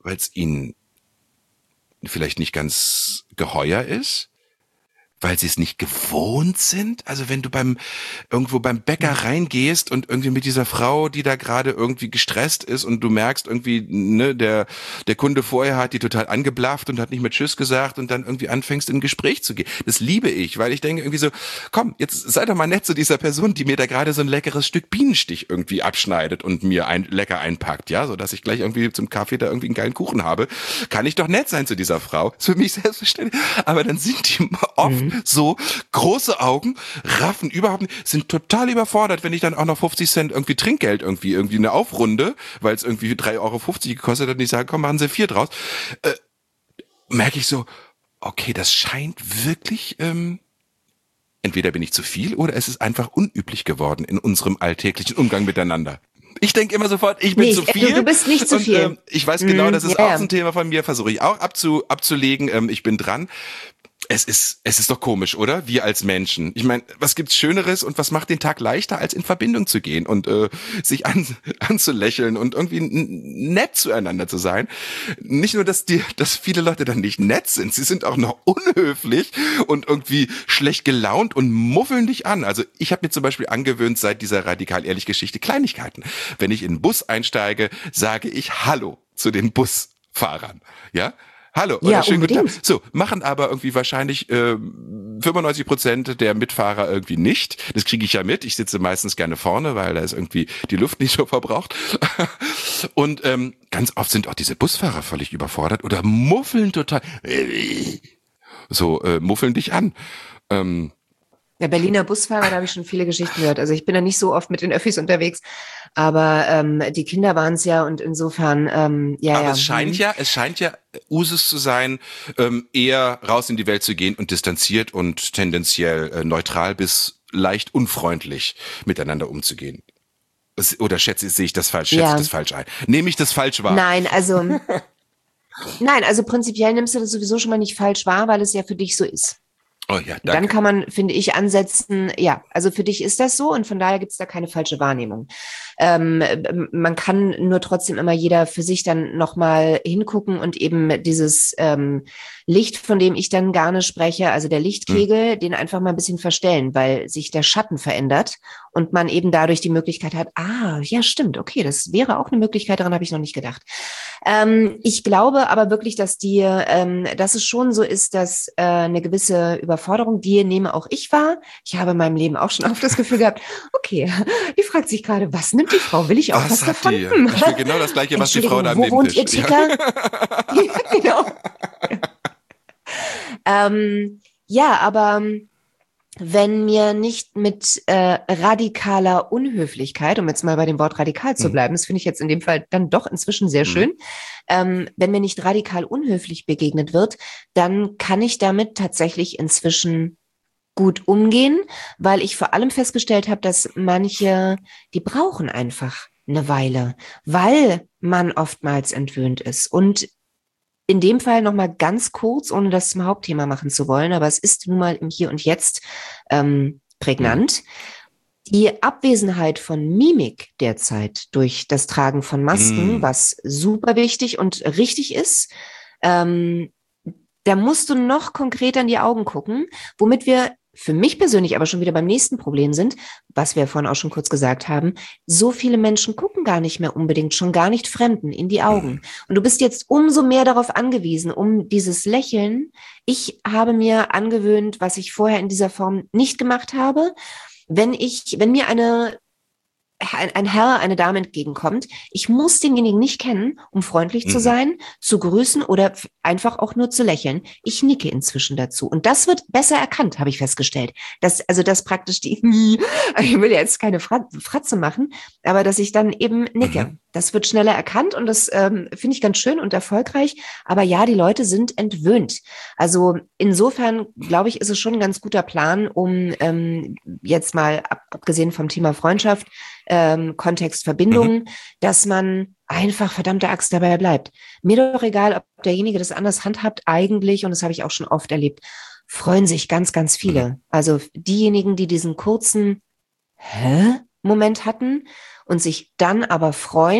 weil es ihnen vielleicht nicht ganz geheuer ist, weil sie es nicht gewohnt sind. Also wenn du beim irgendwo beim Bäcker reingehst und irgendwie mit dieser Frau, die da gerade irgendwie gestresst ist und du merkst irgendwie, ne, der der Kunde vorher hat die total angeblafft und hat nicht mehr Tschüss gesagt und dann irgendwie anfängst in ein Gespräch zu gehen. Das liebe ich, weil ich denke irgendwie so, komm, jetzt sei doch mal nett zu dieser Person, die mir da gerade so ein leckeres Stück Bienenstich irgendwie abschneidet und mir ein lecker einpackt, ja, so dass ich gleich irgendwie zum Kaffee da irgendwie einen geilen Kuchen habe. Kann ich doch nett sein zu dieser Frau. Das ist für mich selbstverständlich. Aber dann sind die oft mhm. so große Augen, raffen überhaupt nicht, sind total überfordert, wenn ich dann auch noch fünfzig Cent irgendwie Trinkgeld irgendwie irgendwie eine Aufrunde, weil es irgendwie drei Euro fünfzig gekostet hat und ich sage, komm, machen Sie vier draus. Äh, merke ich so, okay, das scheint wirklich, ähm, entweder bin ich zu viel oder es ist einfach unüblich geworden in unserem alltäglichen Umgang miteinander. Ich denke immer sofort, ich bin nee, zu viel. Du, du bist nicht zu und, viel. Ähm, ich weiß genau, das ist mm, yeah. auch so ein Thema von mir, versuche ich auch abzu, abzulegen. Ähm, ich bin dran. Es ist, es ist doch komisch, oder? Wir als Menschen. Ich meine, was gibt's Schöneres und was macht den Tag leichter, als in Verbindung zu gehen und äh, sich an, anzulächeln und irgendwie n- nett zueinander zu sein. Nicht nur, dass die, dass viele Leute dann nicht nett sind, sie sind auch noch unhöflich und irgendwie schlecht gelaunt und muffeln dich an. Also ich habe mir zum Beispiel angewöhnt, seit dieser radikal-ehrlich-Geschichte Kleinigkeiten. Wenn ich in den Bus einsteige, sage ich Hallo zu den Busfahrern, ja? Hallo, oder ja, schönen unbedingt. guten Tag. So, machen aber irgendwie wahrscheinlich äh, fünfundneunzig Prozent der Mitfahrer irgendwie nicht. Das kriege ich ja mit. Ich sitze meistens gerne vorne, weil da ist irgendwie die Luft nicht so verbraucht. Und ähm, ganz oft sind auch diese Busfahrer völlig überfordert oder muffeln total. So, äh, muffeln dich an. Ähm, Der Berliner Busfahrer, da habe ich schon viele Geschichten gehört. Also ich bin da nicht so oft mit den Öffis unterwegs, aber ähm, die Kinder waren es ja und insofern, ähm, ja, aber ja. es scheint ja, es scheint ja Usus zu sein, ähm, eher raus in die Welt zu gehen und distanziert und tendenziell äh, neutral bis leicht unfreundlich miteinander umzugehen. Das, oder schätze sehe ich das falsch, schätze ja. ich das falsch ein? Nehme ich das falsch wahr? Nein, also nein, also prinzipiell nimmst du das sowieso schon mal nicht falsch wahr, weil es ja für dich so ist. Oh ja, danke. Dann kann man, finde ich, ansetzen, ja, also für dich ist das so und von daher gibt es da keine falsche Wahrnehmung. Ähm, man kann nur trotzdem immer jeder für sich dann nochmal hingucken und eben dieses ähm, Licht, von dem ich dann gerne spreche, also der Lichtkegel, hm. den einfach mal ein bisschen verstellen, weil sich der Schatten verändert und man eben dadurch die Möglichkeit hat, ah, ja stimmt, okay, das wäre auch eine Möglichkeit, daran habe ich noch nicht gedacht. Ähm, ich glaube aber wirklich, dass die, ähm, dass es schon so ist, dass äh, eine gewisse Überforderung, die nehme auch ich wahr. Ich habe in meinem Leben auch schon oft das Gefühl gehabt, okay, die fragt sich gerade, was nimmt die Frau? Will ich auch was, was davon? Die? Ich will genau das Gleiche, was die Frau da wo neben wohnt Tisch. ihr Ticker? Ja, genau. ähm, ja, aber wenn mir nicht mit äh, radikaler Unhöflichkeit, um jetzt mal bei dem Wort radikal zu bleiben, mhm. das finde ich jetzt in dem Fall dann doch inzwischen sehr schön, mhm. ähm, wenn mir nicht radikal unhöflich begegnet wird, dann kann ich damit tatsächlich inzwischen gut umgehen, weil ich vor allem festgestellt habe, dass manche, die brauchen einfach eine Weile, weil man oftmals entwöhnt ist. Und in dem Fall nochmal ganz kurz, ohne das zum Hauptthema machen zu wollen, aber es ist nun mal im Hier und Jetzt ähm, prägnant. Mhm. Die Abwesenheit von Mimik derzeit durch das Tragen von Masken, mhm. was super wichtig und richtig ist, ähm, da musst du noch konkreter in die Augen gucken, womit wir für mich persönlich aber schon wieder beim nächsten Problem sind, was wir vorhin auch schon kurz gesagt haben, so viele Menschen gucken gar nicht mehr unbedingt, schon gar nicht Fremden in die Augen. Und du bist jetzt umso mehr darauf angewiesen, um dieses Lächeln. Ich habe mir angewöhnt, was ich vorher in dieser Form nicht gemacht habe. Wenn ich, wenn mir eine Ein, ein Herr, eine Dame entgegenkommt, ich muss denjenigen nicht kennen, um freundlich mhm. zu sein, zu grüßen oder einfach auch nur zu lächeln. Ich nicke inzwischen dazu. Und das wird besser erkannt, habe ich festgestellt. Dass, also das praktisch die, ich will ja jetzt keine Fratze machen, aber dass ich dann eben nicke. Mhm. Das wird schneller erkannt und das ähm, finde ich ganz schön und erfolgreich. Aber ja, die Leute sind entwöhnt. Also insofern, glaube ich, ist es schon ein ganz guter Plan, um ähm, jetzt mal ab, abgesehen vom Thema Freundschaft, ähm, Kontext Verbindungen, mhm. dass man einfach verdammte Axt dabei bleibt. Mir doch egal, ob derjenige das anders handhabt, eigentlich, und das habe ich auch schon oft erlebt, freuen sich ganz, ganz viele. Mhm. Also diejenigen, die diesen kurzen Hä? Moment hatten und sich dann aber freuen,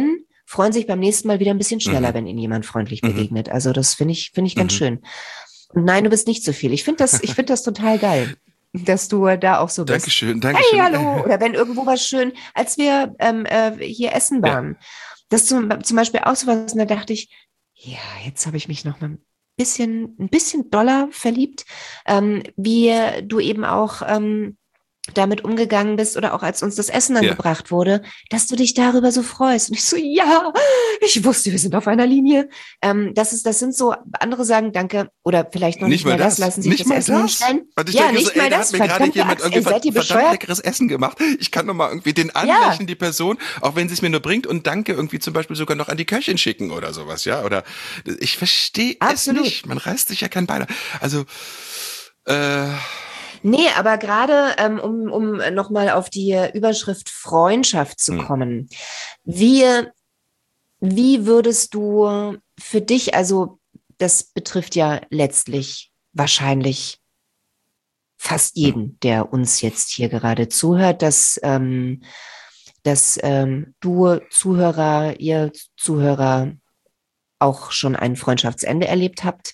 freuen sich beim nächsten Mal wieder ein bisschen schneller, Mhm. wenn ihnen jemand freundlich Mhm. begegnet. Also das finde ich, finde ich ganz Mhm. schön. Und nein, du bist nicht so viel. Ich finde das, ich finde das total geil, dass du da auch so bist. Dankeschön, Hey, Dankeschön. hallo. Oder wenn irgendwo was schön, als wir ähm, äh, hier essen Ja. waren, das zum, zum Beispiel auch so was, und da dachte ich, ja, jetzt habe ich mich noch mal ein bisschen, ein bisschen doller verliebt, ähm, wie du eben auch ähm, damit umgegangen bist oder auch als uns das Essen dann Ja. gebracht wurde, dass du dich darüber so freust. Und ich so, ja, ich wusste, wir sind auf einer Linie. Ähm, das ist, das sind so, andere sagen Danke oder vielleicht noch Nicht nicht, mal mal das, das. lassen sich Nicht das mal Essen das. hinstellen. Und ich Ja, denke so, nicht ey, mal da das, hat mir gerade verdammte jemand Axt, irgendwie ey, seid ihr verdammt bescheuert? leckeres Essen gemacht. Ich kann doch mal irgendwie den anlächeln, die Person, auch wenn sie es mir nur bringt und Danke irgendwie zum Beispiel sogar noch an die Köchin schicken oder sowas, ja? Oder ich verstehe es Absolut. nicht. Man reißt sich ja kein Bein. Also, äh, Nee, aber gerade ähm, um, um nochmal auf die Überschrift Freundschaft zu hm. kommen. Wie, wie würdest du für dich, also das betrifft ja letztlich wahrscheinlich fast Hm. jeden, der uns jetzt hier gerade zuhört, dass, ähm, dass ähm, du Zuhörer, ihr Zuhörer auch schon ein Freundschaftsende erlebt habt.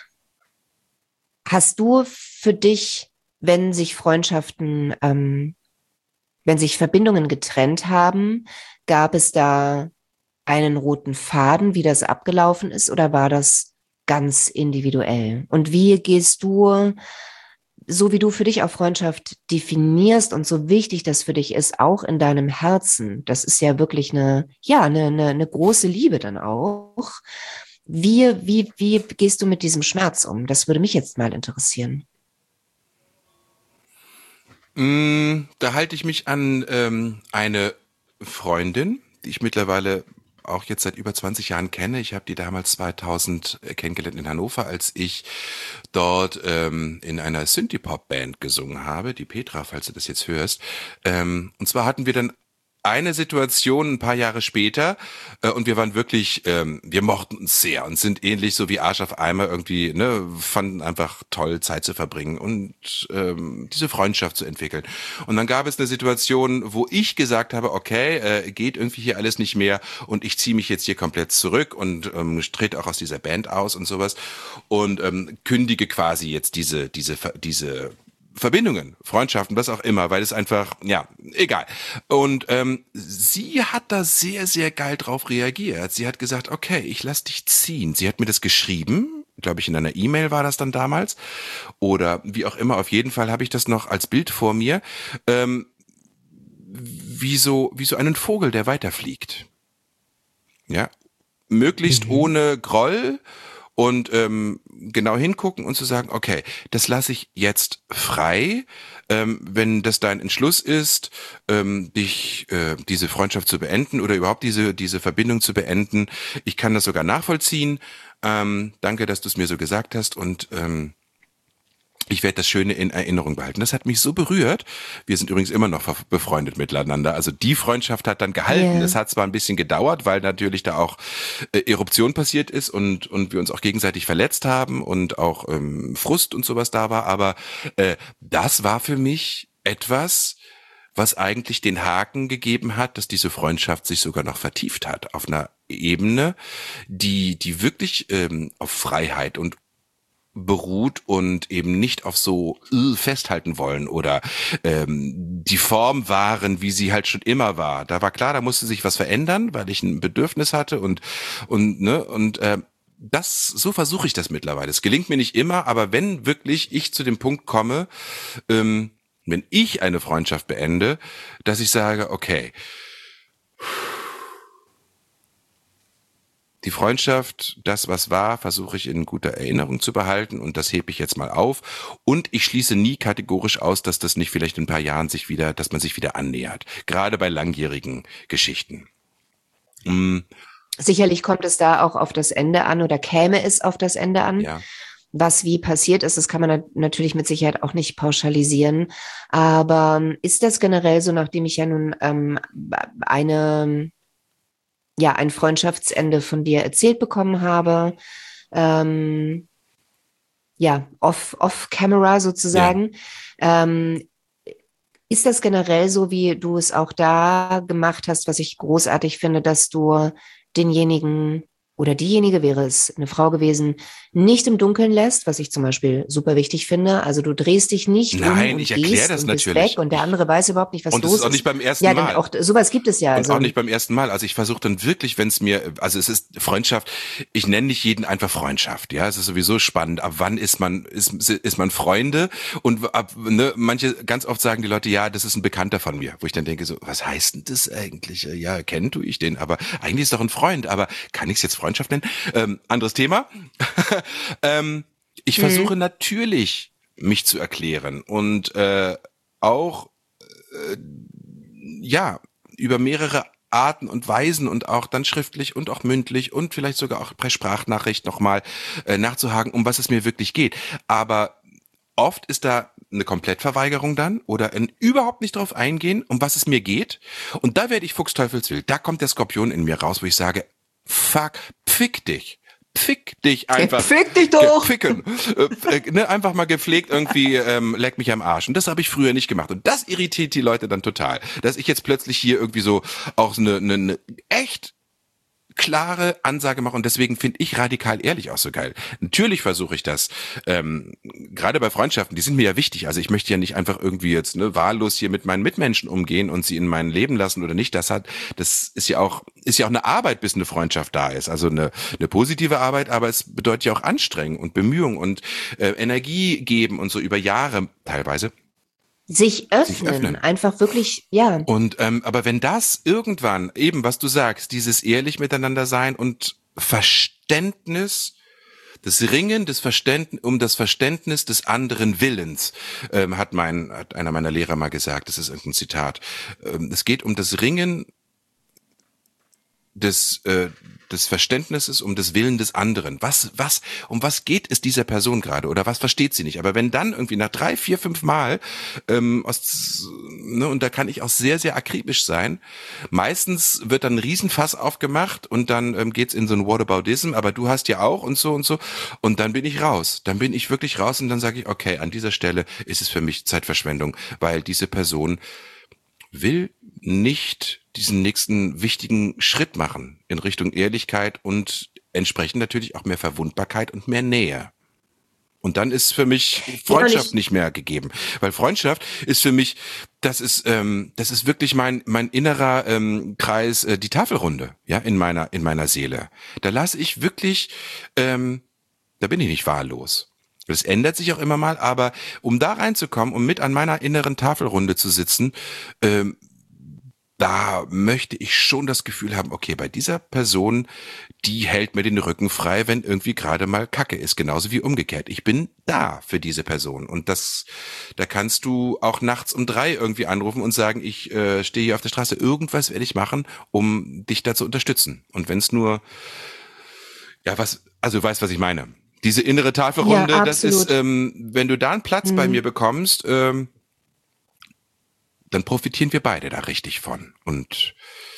Hast du für dich, wenn sich Freundschaften, ähm, wenn sich Verbindungen getrennt haben, gab es da einen roten Faden, wie das abgelaufen ist, oder war das ganz individuell? Und wie gehst du, so wie du für dich auch Freundschaft definierst und so wichtig das für dich ist, auch in deinem Herzen, das ist ja wirklich eine, ja, eine, eine, eine große Liebe dann auch. Wie, wie, wie gehst du mit diesem Schmerz um? Das würde mich jetzt mal interessieren. Mm, da halte ich mich an ähm, eine Freundin, die ich mittlerweile auch jetzt seit über zwanzig Jahren kenne. Ich habe die damals zweitausend kennengelernt in Hannover, als ich dort ähm, in einer Synthie-Pop-Band gesungen habe, die Petra, falls du das jetzt hörst. Ähm, und zwar hatten wir dann eine Situation ein paar Jahre später äh, und wir waren wirklich, ähm, wir mochten uns sehr und sind ähnlich so wie Arsch auf Eimer irgendwie, ne, fanden einfach toll, Zeit zu verbringen und ähm, diese Freundschaft zu entwickeln. Und dann gab es eine Situation, wo ich gesagt habe, okay, äh, geht irgendwie hier alles nicht mehr und ich ziehe mich jetzt hier komplett zurück und ähm, trete auch aus dieser Band aus und sowas und ähm, kündige quasi jetzt diese, diese, diese Verbindungen, Freundschaften, was auch immer, weil es einfach, ja, egal. Und ähm, sie hat da sehr, sehr geil drauf reagiert. Sie hat gesagt, okay, ich lass dich ziehen. Sie hat mir das geschrieben, glaube ich, in einer E-Mail war das dann damals. Oder wie auch immer, auf jeden Fall habe ich das noch als Bild vor mir. Ähm, wie so, wie so einen Vogel, der weiterfliegt. Ja, möglichst Mhm. ohne Groll. Und ähm, genau hingucken und zu sagen, okay, das lasse ich jetzt frei. Ähm, wenn das dein Entschluss ist, ähm, dich äh, diese Freundschaft zu beenden oder überhaupt diese diese Verbindung zu beenden, ich kann das sogar nachvollziehen. Ähm, danke, dass du es mir so gesagt hast und ähm, ich werde das Schöne in Erinnerung behalten. Das hat mich so berührt. Wir sind übrigens immer noch befreundet miteinander. Also die Freundschaft hat dann gehalten. Yeah. Es hat zwar ein bisschen gedauert, weil natürlich da auch äh, Eruption passiert ist und und wir uns auch gegenseitig verletzt haben und auch ähm, Frust und sowas da war. Aber äh, das war für mich etwas, was eigentlich den Haken gegeben hat, dass diese Freundschaft sich sogar noch vertieft hat auf einer Ebene, die die wirklich ähm, auf Freiheit und beruht und eben nicht auf so äh, festhalten wollen oder ähm, die Form wahren, wie sie halt schon immer war. Da war klar, da musste sich was verändern, weil ich ein Bedürfnis hatte und und ne und äh, das so versuche ich das mittlerweile. Es gelingt mir nicht immer, aber wenn wirklich ich zu dem Punkt komme, ähm, wenn ich eine Freundschaft beende, dass ich sage, okay, die Freundschaft, das was war, versuche ich in guter Erinnerung zu behalten und das hebe ich jetzt mal auf. Und ich schließe nie kategorisch aus, dass das nicht vielleicht in ein paar Jahren sich wieder, dass man sich wieder annähert. Gerade bei langjährigen Geschichten. Mm, Sicherlich kommt es da auch auf das Ende an oder käme es auf das Ende an. ja. Was wie passiert ist, das kann man nat- natürlich mit Sicherheit auch nicht pauschalisieren. Aber ähm, ist das generell so, nachdem ich ja nun ähm, eine, ja, ein Freundschaftsende von dir erzählt bekommen habe, ähm, ja, off, off camera Ja. sozusagen, ähm, ist das generell so, wie du es auch da gemacht hast, was ich großartig finde, dass du denjenigen oder diejenige, wäre es eine Frau gewesen, nicht im Dunkeln lässt, was ich zum Beispiel super wichtig finde. Also du drehst dich nicht Nein, um und ich erkläre gehst das und bist natürlich. weg und der andere weiß überhaupt nicht, was Und das los ist auch ist. nicht beim ersten Ja, denn Mal. auch sowas gibt es ja. Und Also, auch nicht beim ersten Mal. Also ich versuche dann wirklich, wenn es mir, also es ist Freundschaft, ich nenne nicht jeden einfach Freundschaft, ja, es ist sowieso spannend. Ab wann ist man, ist, ist man Freunde? Und ab, ne, manche, ganz oft sagen die Leute, ja, das ist ein Bekannter von mir, wo ich dann denke so, was heißt denn das eigentlich? Ja, kennen tue ich den, aber eigentlich ist doch ein Freund, aber kann ich es jetzt Freundschaft nennen? Ähm, anderes Thema. ähm, ich Mhm. versuche natürlich, mich zu erklären und äh, auch äh, ja, über mehrere Arten und Weisen und auch dann schriftlich und auch mündlich und vielleicht sogar auch per Sprachnachricht nochmal äh, nachzuhaken, um was es mir wirklich geht. Aber oft ist da eine Komplettverweigerung dann oder ein überhaupt nicht drauf eingehen, um was es mir geht. Und da werde ich fuchsteufelswild. Da kommt der Skorpion in mir raus, wo ich sage, fuck, pfick dich. Pfick dich einfach. Fick dich doch! Ficken. Äh, äh, ne, einfach mal gepflegt irgendwie, ähm, leck mich am Arsch. Und das habe ich früher nicht gemacht. Und das irritiert die Leute dann total. Dass ich jetzt plötzlich hier irgendwie so auch so eine, eine, eine echt klare Ansage mache. Und deswegen finde ich radikal ehrlich auch so geil. Natürlich versuche ich das. Ähm, gerade bei Freundschaften, die sind mir ja wichtig. Also ich möchte ja nicht einfach irgendwie jetzt ne, wahllos hier mit meinen Mitmenschen umgehen und sie in mein Leben lassen oder nicht. Das hat, das ist ja auch, ist ja auch eine Arbeit, bis eine Freundschaft da ist. Also eine, eine positive Arbeit, aber es bedeutet ja auch Anstrengung und Bemühung und äh, Energie geben und so über Jahre teilweise. Sich öffnen, Sich öffnen. einfach wirklich, ja. Und ähm, aber wenn das irgendwann eben, was du sagst, dieses ehrlich miteinander sein und Verständnis, das Ringen des Verständnis um das Verständnis des anderen Willens, ähm, hat mein hat einer meiner Lehrer mal gesagt. Das ist irgendein Zitat. Ähm, es geht um das Ringen des äh, des Verständnisses um des Willen des anderen. Was, was, um was geht es dieser Person gerade oder was versteht sie nicht? Aber wenn dann irgendwie nach drei, vier, fünf Mal, ähm, aus, ne, und da kann ich auch sehr, sehr akribisch sein, meistens wird dann ein Riesenfass aufgemacht und dann ähm, geht's in so ein Whataboutism, aber du hast ja auch und so und so und dann bin ich raus. Dann bin ich wirklich raus und dann sage ich, okay, an dieser Stelle ist es für mich Zeitverschwendung, weil diese Person will nicht diesen nächsten wichtigen Schritt machen in Richtung Ehrlichkeit und entsprechend natürlich auch mehr Verwundbarkeit und mehr Nähe. Und dann ist für mich Freundschaft ja, nicht mehr gegeben, weil Freundschaft ist für mich, das ist, ähm, das ist wirklich mein mein innerer ähm, Kreis, äh, die Tafelrunde, ja, in meiner in meiner Seele. Da lasse ich wirklich, ähm, da bin ich nicht wahllos. Das ändert sich auch immer mal, aber um da reinzukommen, um mit an meiner inneren Tafelrunde zu sitzen, ähm, da möchte ich schon das Gefühl haben, okay, bei dieser Person, die hält mir den Rücken frei, wenn irgendwie gerade mal Kacke ist, genauso wie umgekehrt. Ich bin da für diese Person und das, da kannst du auch nachts um drei irgendwie anrufen und sagen, ich äh, stehe hier auf der Straße, irgendwas werde ich machen, um dich da zu unterstützen. Und wenn es nur, ja, was, also du weißt, was ich meine. Diese innere Tafelrunde, ja, das ist, ähm, wenn du da einen Platz mhm. bei mir bekommst, ähm, dann profitieren wir beide da richtig von. Und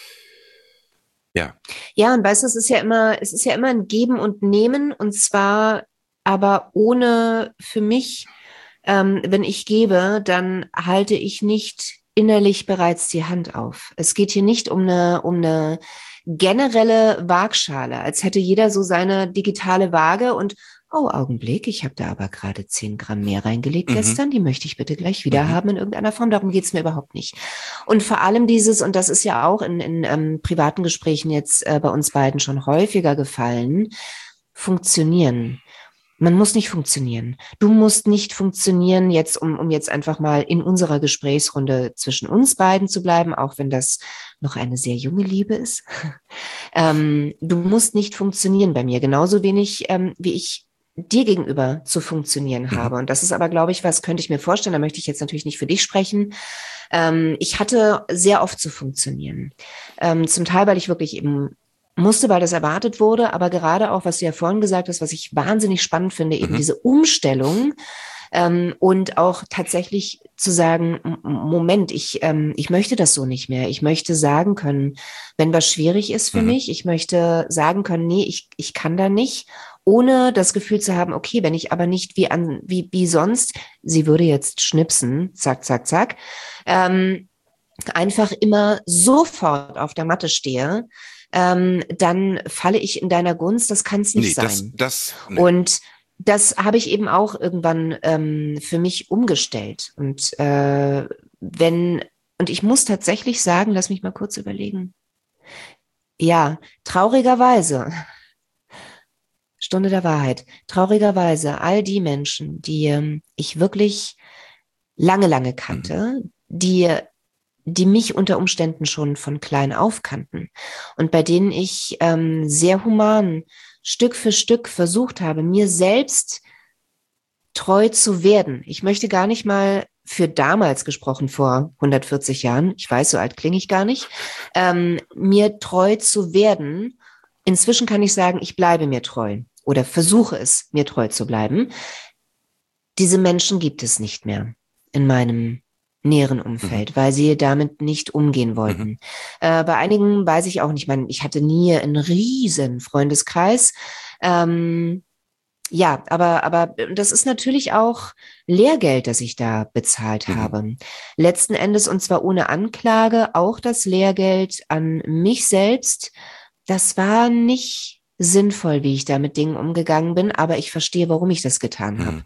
ja. Ja, und weißt du, es ist ja immer, es ist ja immer ein Geben und Nehmen, und zwar aber ohne für mich, ähm, wenn ich gebe, dann halte ich nicht innerlich bereits die Hand auf. Es geht hier nicht um eine, um eine generelle Waagschale, als hätte jeder so seine digitale Waage und oh, Augenblick, ich habe da aber gerade zehn Gramm mehr reingelegt mhm. gestern, die möchte ich bitte gleich wieder mhm. haben in irgendeiner Form, darum geht's mir überhaupt nicht. Und vor allem dieses, und das ist ja auch in, in ähm, privaten Gesprächen jetzt äh, bei uns beiden schon häufiger gefallen, funktionieren. Man muss nicht funktionieren. Du musst nicht funktionieren, jetzt um, um jetzt einfach mal in unserer Gesprächsrunde zwischen uns beiden zu bleiben, auch wenn das noch eine sehr junge Liebe ist. ähm, du musst nicht funktionieren bei mir, genauso wenig ähm, wie ich dir gegenüber zu funktionieren mhm. habe. Und das ist aber, glaube ich, was könnte ich mir vorstellen, da möchte ich jetzt natürlich nicht für dich sprechen. Ähm, ich hatte sehr oft zu funktionieren. Ähm, zum Teil, weil ich wirklich eben musste, weil das erwartet wurde, aber gerade auch, was du ja vorhin gesagt hast, was ich wahnsinnig spannend finde, eben mhm. diese Umstellung ähm, und auch tatsächlich zu sagen, Moment, ich ähm, ich möchte das so nicht mehr. Ich möchte sagen können, wenn was schwierig ist für mhm. mich, ich möchte sagen können, nee, ich ich kann da nicht, ohne das Gefühl zu haben, okay, wenn ich aber nicht wie an wie wie sonst, sie würde jetzt schnipsen, zack, zack, zack, ähm, einfach immer sofort auf der Matte stehe, ähm, dann falle ich in deiner Gunst. Das kann es nicht Nee, das, sein. das, nee. Und das habe ich eben auch irgendwann ähm, für mich umgestellt. Und äh, wenn, und ich muss tatsächlich sagen, lass mich mal kurz überlegen. Ja, traurigerweise, Stunde der Wahrheit, traurigerweise, all die Menschen, die ähm, ich wirklich lange, lange kannte, Mhm. die, die mich unter Umständen schon von klein auf kannten und bei denen ich ähm, sehr human Stück für Stück versucht habe, mir selbst treu zu werden. Ich möchte gar nicht mal für damals gesprochen, vor hundertvierzig Jahren, ich weiß, so alt klinge ich gar nicht, ähm, mir treu zu werden. Inzwischen kann ich sagen, ich bleibe mir treu oder versuche es, mir treu zu bleiben. Diese Menschen gibt es nicht mehr in meinem näheren Mhm. Umfeld, weil sie damit nicht umgehen Mhm. wollten. Äh, bei einigen weiß ich auch nicht, ich meine, ich hatte nie einen riesen Freundeskreis. Ähm, ja, aber, aber das ist natürlich auch Lehrgeld, das ich da bezahlt Mhm. habe. Letzten Endes, und zwar ohne Anklage, auch das Lehrgeld an mich selbst. Das war nicht sinnvoll, wie ich da mit Dingen umgegangen bin, aber ich verstehe, warum ich das getan habe. Mhm.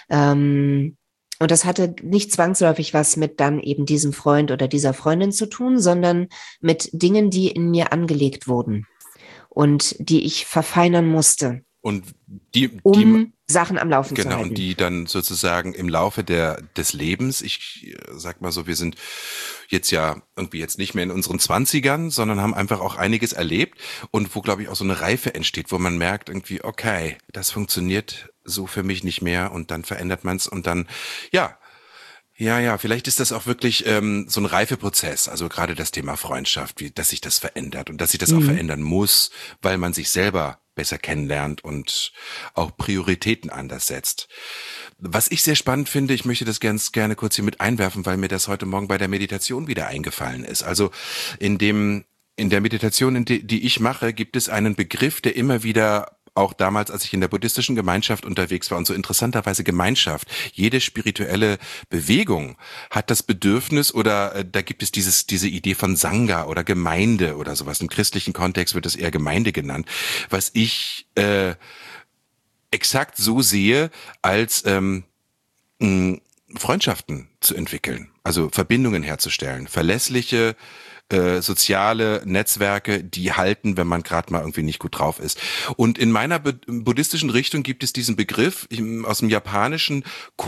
Ähm, und das hatte nicht zwangsläufig was mit dann eben diesem Freund oder dieser Freundin zu tun, sondern mit Dingen, die in mir angelegt wurden und die ich verfeinern musste, Und die, die, um Sachen am Laufen zu genau, und halten. die dann sozusagen im Laufe der, des Lebens, ich äh, sag mal so, wir sind jetzt ja irgendwie jetzt nicht mehr in unseren Zwanzigern, sondern haben einfach auch einiges erlebt und wo, glaube ich, auch so eine Reife entsteht, wo man merkt irgendwie, okay, das funktioniert so für mich nicht mehr und dann verändert man es und dann, ja, ja, ja, vielleicht ist das auch wirklich ähm, so ein Reifeprozess, also gerade das Thema Freundschaft, wie, dass sich das verändert und dass sich das auch Mhm. verändern muss, weil man sich selber besser kennenlernt und auch Prioritäten anders setzt. Was ich sehr spannend finde, ich möchte das ganz gerne kurz hier mit einwerfen, weil mir das heute Morgen bei der Meditation wieder eingefallen ist. Also in dem in der Meditation, in die, die ich mache, gibt es einen Begriff, der immer wieder auch damals, als ich in der buddhistischen Gemeinschaft unterwegs war und so interessanterweise Gemeinschaft. Jede spirituelle Bewegung hat das Bedürfnis oder äh, da gibt es dieses diese Idee von Sangha oder Gemeinde oder sowas. Im christlichen Kontext wird es eher Gemeinde genannt, was ich äh, exakt so sehe als ähm, mh, Freundschaften zu entwickeln, also Verbindungen herzustellen, verlässliche äh, soziale Netzwerke, die halten, wenn man gerade mal irgendwie nicht gut drauf ist. Und in meiner bu- buddhistischen Richtung gibt es diesen Begriff im, aus dem Japanischen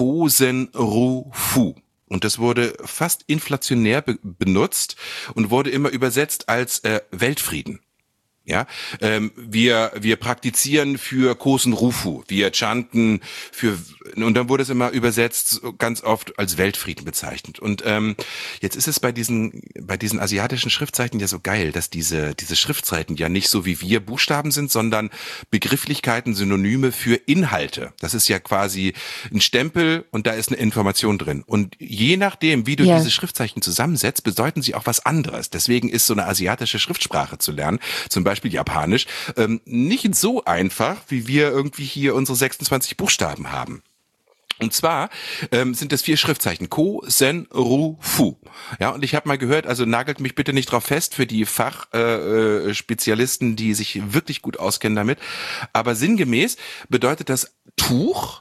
Kosen-ru-fu. Und das wurde fast inflationär be benutzt und wurde immer übersetzt als äh, Weltfrieden. Ja, ähm, wir wir praktizieren für Kosen Rufu, wir chanten für und dann wurde es immer übersetzt ganz oft als Weltfrieden bezeichnet. Und ähm, jetzt ist es bei diesen bei diesen asiatischen Schriftzeichen ja so geil, dass diese diese Schriftzeichen ja nicht so wie wir Buchstaben sind, sondern Begrifflichkeiten, Synonyme für Inhalte. Das ist ja quasi ein Stempel und da ist eine Information drin. Und je nachdem, wie du Ja, diese Schriftzeichen zusammensetzt, bedeuten sie auch was anderes. Deswegen ist so eine asiatische Schriftsprache zu lernen, zum Beispiel Japanisch, ähm, nicht so einfach, wie wir irgendwie hier unsere sechsundzwanzig Buchstaben haben. Und zwar ähm, sind das vier Schriftzeichen. Ko, Sen, Ru, Fu. Ja, und ich habe mal gehört, also nagelt mich bitte nicht drauf fest für die Fachspezialisten, äh, Spezialisten, die sich wirklich gut auskennen damit. Aber sinngemäß bedeutet das Tuch,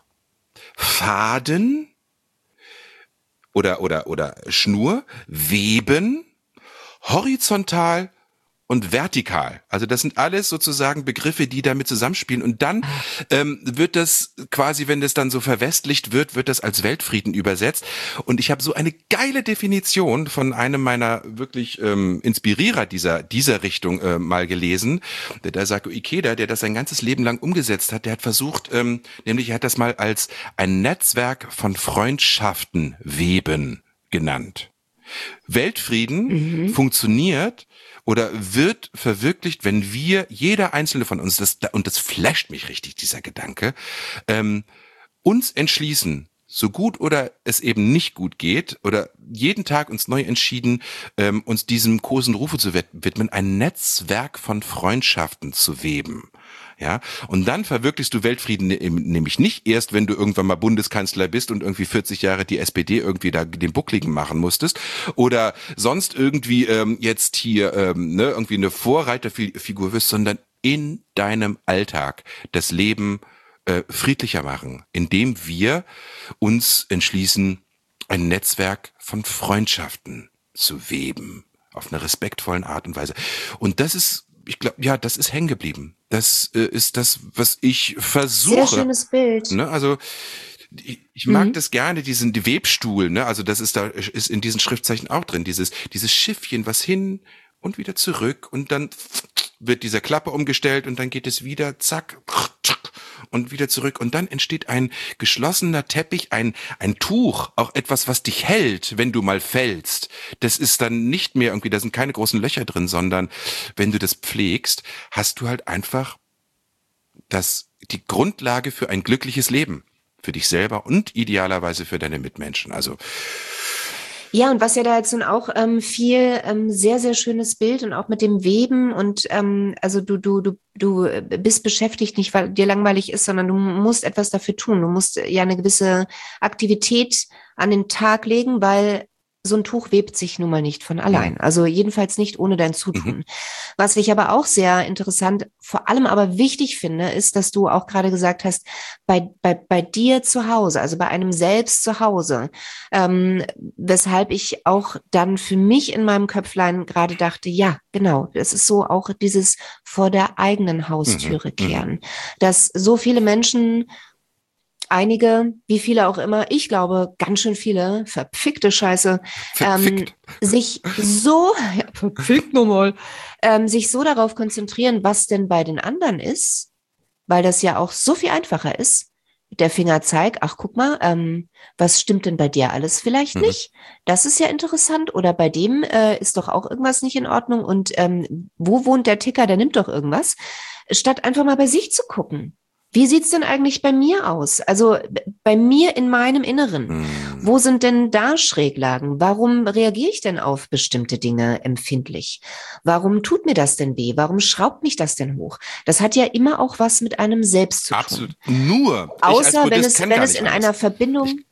Faden oder oder oder Schnur, Weben, horizontal und vertikal. Also das sind alles sozusagen Begriffe, die damit zusammenspielen. Und dann ähm, wird das quasi, wenn das dann so verwestlicht wird, wird das als Weltfrieden übersetzt. Und ich habe so eine geile Definition von einem meiner wirklich ähm, Inspirierer dieser dieser Richtung äh, mal gelesen. Der Daisaku Ikeda, der das sein ganzes Leben lang umgesetzt hat, der hat versucht, ähm, nämlich er hat das mal als ein Netzwerk von Freundschaften weben genannt. Weltfrieden mhm. funktioniert oder wird verwirklicht, wenn wir, jeder einzelne von uns, das, und das flasht mich richtig, dieser Gedanke, ähm, uns entschließen, so gut oder es eben nicht gut geht, oder jeden Tag uns neu entschieden, ähm, uns diesem großen Rufe zu widmen, ein Netzwerk von Freundschaften zu weben. Ja, und dann verwirklichst du Weltfrieden nämlich nicht erst, wenn du irgendwann mal Bundeskanzler bist und irgendwie vierzig Jahre die S P D irgendwie da den Buckligen machen musstest oder sonst irgendwie ähm, jetzt hier ähm, ne, irgendwie eine Vorreiterfigur wirst, sondern in deinem Alltag das Leben äh, friedlicher machen, indem wir uns entschließen, ein Netzwerk von Freundschaften zu weben, auf einer respektvollen Art und Weise. Und das ist, ich glaube, ja, das ist hängen geblieben. Das äh, ist das, was ich versuche. Sehr schönes Bild. Ne, also ich, ich mag Mhm. das gerne, diesen die Webstuhl, ne? Also das ist da ist in diesen Schriftzeichen auch drin, dieses dieses Schiffchen, was hin und wieder zurück und dann wird diese Klappe umgestellt und dann geht es wieder zack und wieder zurück und dann entsteht ein geschlossener Teppich, ein ein Tuch, auch etwas, was dich hält, wenn du mal fällst. Das ist dann nicht mehr irgendwie, da sind keine großen Löcher drin, sondern wenn du das pflegst, hast du halt einfach das die Grundlage für ein glückliches Leben, für dich selber und idealerweise für deine Mitmenschen. Also Ja, und was ja da jetzt nun auch ähm, viel ähm, sehr, sehr schönes Bild und auch mit dem Weben und ähm, also du, du, du, du bist beschäftigt nicht, weil dir langweilig ist, sondern du musst etwas dafür tun. Du musst ja eine gewisse Aktivität an den Tag legen, weil so ein Tuch webt sich nun mal nicht von allein. Also jedenfalls nicht ohne dein Zutun. Mhm. Was ich aber auch sehr interessant, vor allem aber wichtig finde, ist, dass du auch gerade gesagt hast, bei, bei, bei dir zu Hause, also bei einem selbst zu Hause, ähm, weshalb ich auch dann für mich in meinem Köpflein gerade dachte, ja, genau, es ist so auch dieses vor der eigenen Haustüre Mhm. kehren, dass so viele Menschen, einige, wie viele auch immer, ich glaube, ganz schön viele, verfickte Scheiße, ähm, Verfickt. sich so, ja, verfickt nochmal, ähm, sich so darauf konzentrieren, was denn bei den anderen ist, weil das ja auch so viel einfacher ist. Der Fingerzeig, ach guck mal, ähm, was stimmt denn bei dir alles vielleicht Mhm. nicht? Das ist ja interessant. Oder bei dem äh, ist doch auch irgendwas nicht in Ordnung. Und ähm, wo wohnt der Ticker? Der nimmt doch irgendwas. Statt einfach mal bei sich zu gucken. Wie sieht's denn eigentlich bei mir aus? Also b- bei mir in meinem Inneren. Mhm. Wo sind denn da Schräglagen? Warum reagiere ich denn auf bestimmte Dinge empfindlich? Warum tut mir das denn weh? Warum schraubt mich das denn hoch? Das hat ja immer auch was mit einem selbst zu tun. Absolut. Nur. Ich als Außer wenn Buddhist es, kann wenn gar es nicht in anders. einer Verbindung, Ich,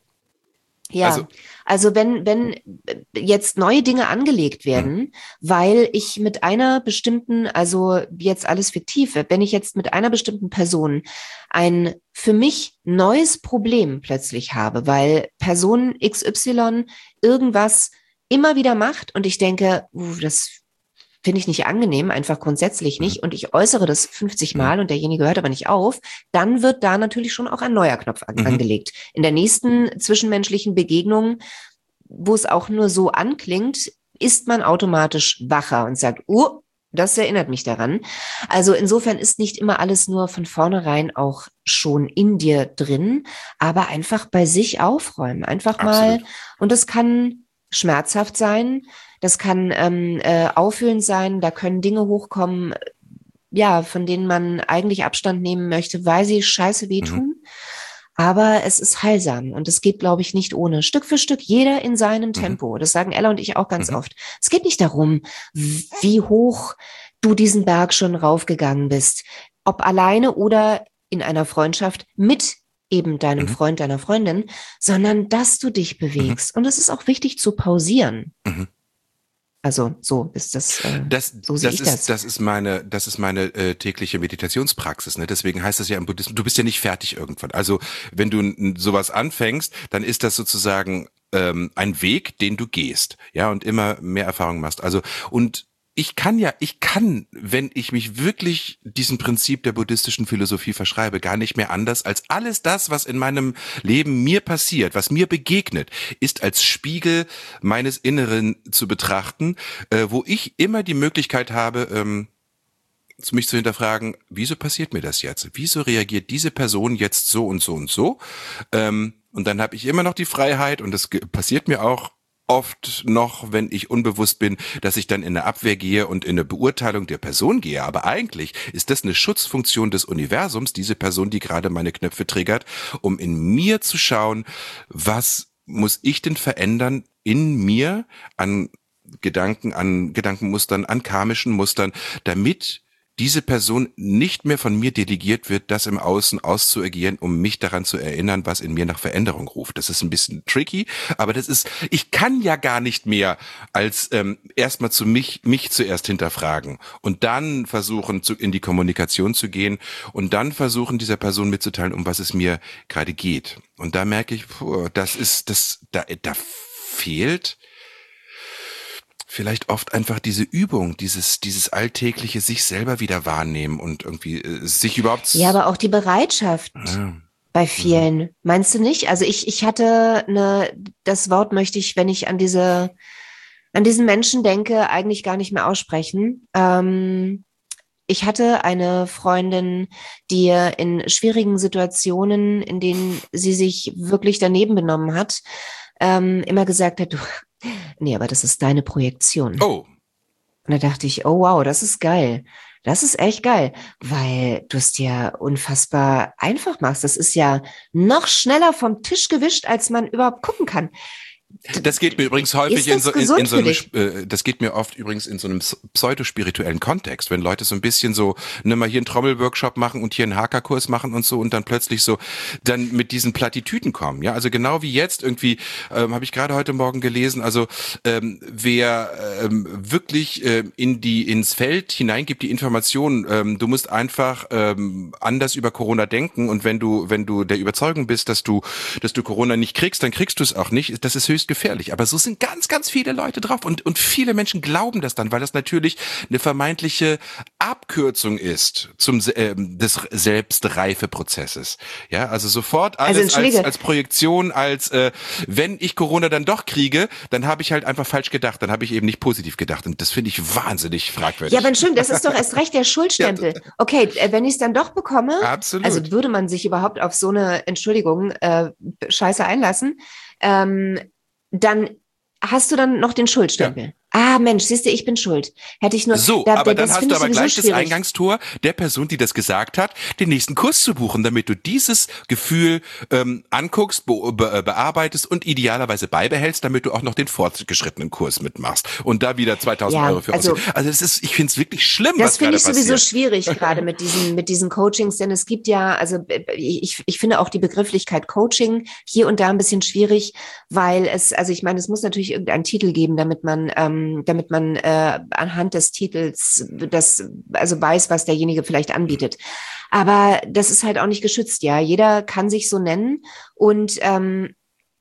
ja, also, also wenn, wenn jetzt neue Dinge angelegt mhm. werden, weil ich mit einer bestimmten, also jetzt alles fiktiv, wenn ich jetzt mit einer bestimmten Person ein für mich neues Problem plötzlich habe, weil Person X Y irgendwas immer wieder macht und ich denke, uh, das finde ich nicht angenehm, einfach grundsätzlich Mhm. nicht, und ich äußere das fünfzig Mhm. Mal und derjenige hört aber nicht auf, dann wird da natürlich schon auch ein neuer Knopf an, Mhm. angelegt. In der nächsten zwischenmenschlichen Begegnung, wo es auch nur so anklingt, ist man automatisch wacher und sagt, oh, das erinnert mich daran. Also insofern ist nicht immer alles nur von vornherein auch schon in dir drin, aber einfach bei sich aufräumen. Einfach mal, Absolut. und das kann schmerzhaft sein, das kann ähm, äh, auffühlend sein, da können Dinge hochkommen, ja, von denen man eigentlich Abstand nehmen möchte, weil sie scheiße Mhm. wehtun. Aber es ist heilsam und es geht, glaube ich, nicht ohne. Stück für Stück, jeder in seinem Mhm. Tempo. Das sagen Ella und ich auch ganz Mhm. oft. Es geht nicht darum, wie hoch du diesen Berg schon raufgegangen bist. Ob alleine oder in einer Freundschaft mit eben deinem Mhm. Freund, deiner Freundin, sondern dass du dich Mhm. bewegst. Und es ist auch wichtig zu pausieren. Mhm. Also so ist das, äh, Das, so sehe das ich ist, das. das ist meine, das ist meine äh, tägliche Meditationspraxis. Ne? Deswegen heißt es ja im Buddhismus, du bist ja nicht fertig irgendwann. Also wenn du n- sowas anfängst, dann ist das sozusagen ähm, ein Weg, den du gehst, ja, und immer mehr Erfahrung machst. Also und ich kann ja, ich kann, wenn ich mich wirklich diesem Prinzip der buddhistischen Philosophie verschreibe, gar nicht mehr anders als alles das, was in meinem Leben mir passiert, was mir begegnet, ist als Spiegel meines Inneren zu betrachten, äh, wo ich immer die Möglichkeit habe, ähm, mich zu hinterfragen, wieso passiert mir das jetzt? Wieso reagiert diese Person jetzt so und so und so? Ähm, und dann habe ich immer noch die Freiheit, und das ge- passiert mir auch oft noch, wenn ich unbewusst bin, dass ich dann in eine Abwehr gehe und in eine Beurteilung der Person gehe. Aber eigentlich ist das eine Schutzfunktion des Universums, diese Person, die gerade meine Knöpfe triggert, um in mir zu schauen, was muss ich denn verändern in mir an Gedanken, an Gedankenmustern, an karmischen Mustern, damit diese Person nicht mehr von mir delegiert wird, das im Außen auszuagieren, um mich daran zu erinnern, was in mir nach Veränderung ruft. Das ist ein bisschen tricky, aber das ist, ich kann ja gar nicht mehr als ähm, erstmal zu mich, mich zuerst hinterfragen und dann versuchen, zu, in die Kommunikation zu gehen und dann versuchen, dieser Person mitzuteilen, um was es mir gerade geht. Und da merke ich, puh, das ist, das, da, da fehlt vielleicht oft einfach diese Übung, dieses dieses alltägliche sich selber wieder wahrnehmen und irgendwie äh, sich überhaupt... Ja, aber auch die Bereitschaft Ja. bei vielen. Mhm. Meinst du nicht? Also ich ich hatte eine, das Wort möchte ich, wenn ich an diese an diesen Menschen denke, eigentlich gar nicht mehr aussprechen. Ähm, ich hatte eine Freundin, die in schwierigen Situationen, in denen sie sich wirklich daneben benommen hat, ähm, immer gesagt hat, du, nee, aber das ist deine Projektion. Oh. Und da dachte ich, oh wow, das ist geil. Das ist echt geil, weil du es dir unfassbar einfach machst. Das ist ja noch schneller vom Tisch gewischt, als man überhaupt gucken kann. Das geht mir übrigens häufig in so, in, in so einem, äh, das geht mir oft übrigens in so einem pseudospirituellen Kontext, wenn Leute so ein bisschen so, ne, mal hier einen Trommelworkshop machen und hier einen Haka-Kurs machen und so und dann plötzlich so dann mit diesen Plattitüden kommen, ja, also genau wie jetzt irgendwie, ähm, habe ich gerade heute Morgen gelesen, also ähm, wer ähm, wirklich ähm, in die ins Feld hineingibt, die Informationen, ähm, du musst einfach ähm, anders über Corona denken und wenn du wenn du der Überzeugung bist, dass du dass du Corona nicht kriegst, dann kriegst du es auch nicht, das ist höchst gefährlich. Aber so sind ganz, ganz viele Leute drauf und und viele Menschen glauben das dann, weil das natürlich eine vermeintliche Abkürzung ist zum äh, des Selbstreifeprozesses. Ja, also sofort alles also als, als Projektion, als äh, wenn ich Corona dann doch kriege, dann habe ich halt einfach falsch gedacht, dann habe ich eben nicht positiv gedacht und das finde ich wahnsinnig fragwürdig. Ja, aber schön, das ist doch erst recht der Schuldstempel. Ja. Okay, wenn ich es dann doch bekomme, absolut. Also würde man sich überhaupt auf so eine Entschuldigung äh, Scheiße einlassen, ähm, dann hast du dann noch den Schuldstempel. Ja. Ah, Mensch, siehst du, ich bin schuld. Hätte ich nur... So, da, aber da, dann hast du aber gleich schwierig. das Eingangstor der Person, die das gesagt hat, den nächsten Kurs zu buchen, damit du dieses Gefühl ähm, anguckst, be be bearbeitest und idealerweise beibehältst, damit du auch noch den fortgeschrittenen Kurs mitmachst und da wieder zweitausend ja, Euro für also, ausgibst. Also das ist, ich finde es wirklich schlimm, das was gerade passiert. Das finde ich sowieso schwierig gerade mit diesen mit diesen Coachings, denn es gibt ja, also ich ich finde auch die Begrifflichkeit Coaching hier und da ein bisschen schwierig, weil es, also ich meine, es muss natürlich irgendeinen Titel geben, damit man ähm, damit man äh, anhand des Titels das also weiß, was derjenige vielleicht anbietet. Aber das ist halt auch nicht geschützt, ja. Jeder kann sich so nennen und ähm,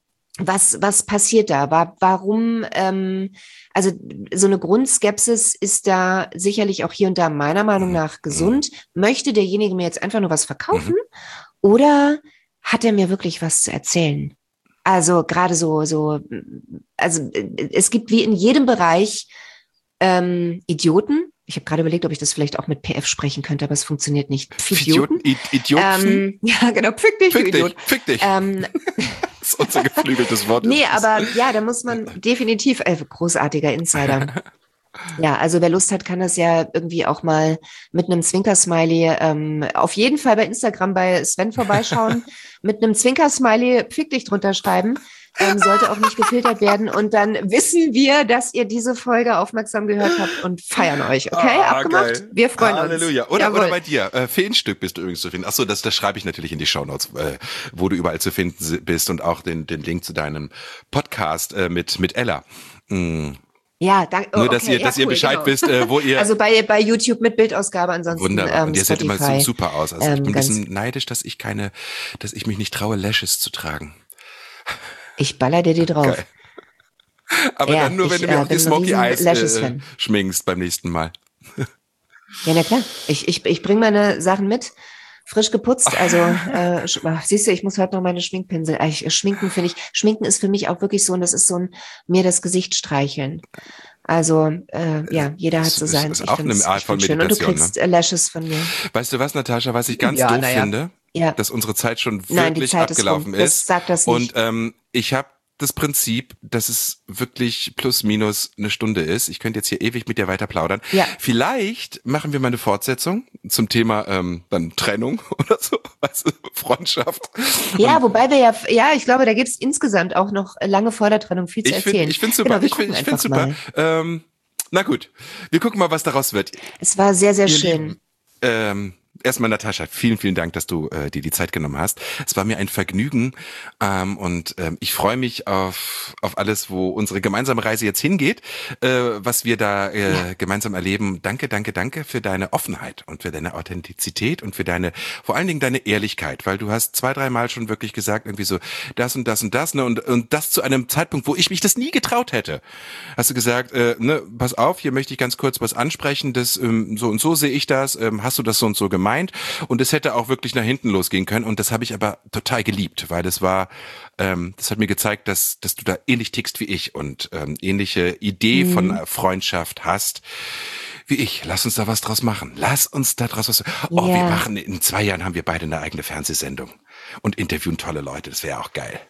was was passiert da? Warum? Ähm, also so eine Grundskepsis ist da sicherlich auch hier und da meiner Meinung nach gesund. Möchte derjenige mir jetzt einfach nur was verkaufen oder hat er mir wirklich was zu erzählen? Also gerade so, so, also es gibt wie in jedem Bereich ähm, Idioten. Ich habe gerade überlegt, ob ich das vielleicht auch mit P F sprechen könnte, aber es funktioniert nicht. Idioten? Idioten? Ähm, ja, genau. Fick dich, fick du dich, Idiot. Fick dich. Ähm, das ist unser geflügeltes Wort. Nee, aber ja, da muss man definitiv, äh, großartiger Insider. Ja, also wer Lust hat, kann das ja irgendwie auch mal mit einem Zwinker-Smiley ähm, auf jeden Fall bei Instagram bei Sven vorbeischauen, mit einem Zwinker-Smiley Fick dich drunter schreiben, ähm, sollte auch nicht gefiltert werden und dann wissen wir, dass ihr diese Folge aufmerksam gehört habt und feiern euch, okay? Ah, abgemacht? Geil. Wir freuen Halleluja. uns. Oder, oder bei dir, äh, Feenstück bist du übrigens zu finden. Achso, das, das schreibe ich natürlich in die Shownotes, äh, wo du überall zu finden bist und auch den, den Link zu deinem Podcast äh, mit, mit Ella. Mm. Ja, danke. Oh, Nur, dass okay, ihr, ja, dass cool, ihr Bescheid genau. wisst, äh, wo ihr... Also bei, bei YouTube mit Bildausgabe, ansonsten Wunderbar. Ähm, und ihr seht immer so super aus. Also ähm, ich bin ein bisschen neidisch, dass ich keine, dass ich mich nicht traue, Lashes zu tragen. Ich baller dir die drauf. Geil. Aber ja, dann nur, wenn ich, du mir äh, auch die Smoky Eyes äh, schminkst beim nächsten Mal. Ja, na klar. Ich, ich, ich bringe meine Sachen mit. Frisch geputzt, also äh, siehst du, ich muss heute noch meine Schminkpinsel. Äh, Schminken finde ich, Schminken ist für mich auch wirklich so, und das ist so ein mir das Gesicht streicheln. Also äh, ja, jeder hat so sein. Das ist auch eine Art von Meditation. Und du kriegst ne? Lashes von mir. Weißt du was, Natascha, was ich ganz ja, doof ja. finde? Ja. Dass unsere Zeit schon Nein, die wirklich Zeit abgelaufen ist. ist. Das sagt das nicht. Und ähm, ich habe das Prinzip, dass es wirklich plus minus eine Stunde ist. Ich könnte jetzt hier ewig mit dir weiter plaudern. Ja. Vielleicht machen wir mal eine Fortsetzung zum Thema ähm, dann Trennung oder so, also Freundschaft. Ja, Und wobei wir ja, ja, ich glaube, da gibt es insgesamt auch noch lange vor der Trennung viel zu ich finde erzählen. ich finde super, Genau, wir ich finde gucken ich finde einfach super. mal. Ähm, na gut, wir gucken mal, was daraus wird. Es war sehr, sehr Ihr schön. Lieben, ähm, erstmal Natascha, vielen, vielen Dank, dass du äh, dir die Zeit genommen hast. Es war mir ein Vergnügen ähm, und ähm, ich freue mich auf auf alles, wo unsere gemeinsame Reise jetzt hingeht, äh, was wir da äh, ja. gemeinsam erleben. Danke, danke, danke für deine Offenheit und für deine Authentizität und für deine, vor allen Dingen deine Ehrlichkeit, weil du hast zwei, dreimal schon wirklich gesagt, irgendwie so das und das und das, ne, und und das zu einem Zeitpunkt, wo ich mich das nie getraut hätte. Hast du gesagt, äh, ne, pass auf, hier möchte ich ganz kurz was ansprechen, das ähm, so und so sehe ich das, ähm, hast du das so und so gemacht? Und es hätte auch wirklich nach hinten losgehen können. Und das habe ich aber total geliebt, weil das war, ähm, das hat mir gezeigt, dass dass du da ähnlich tickst wie ich und ähm, ähnliche Idee mhm. von Freundschaft hast wie ich. Lass uns da was draus machen. Lass uns da draus was. Oh, yeah. Wir machen in zwei Jahren haben wir beide eine eigene Fernsehsendung und interviewen tolle Leute. Das wäre auch geil.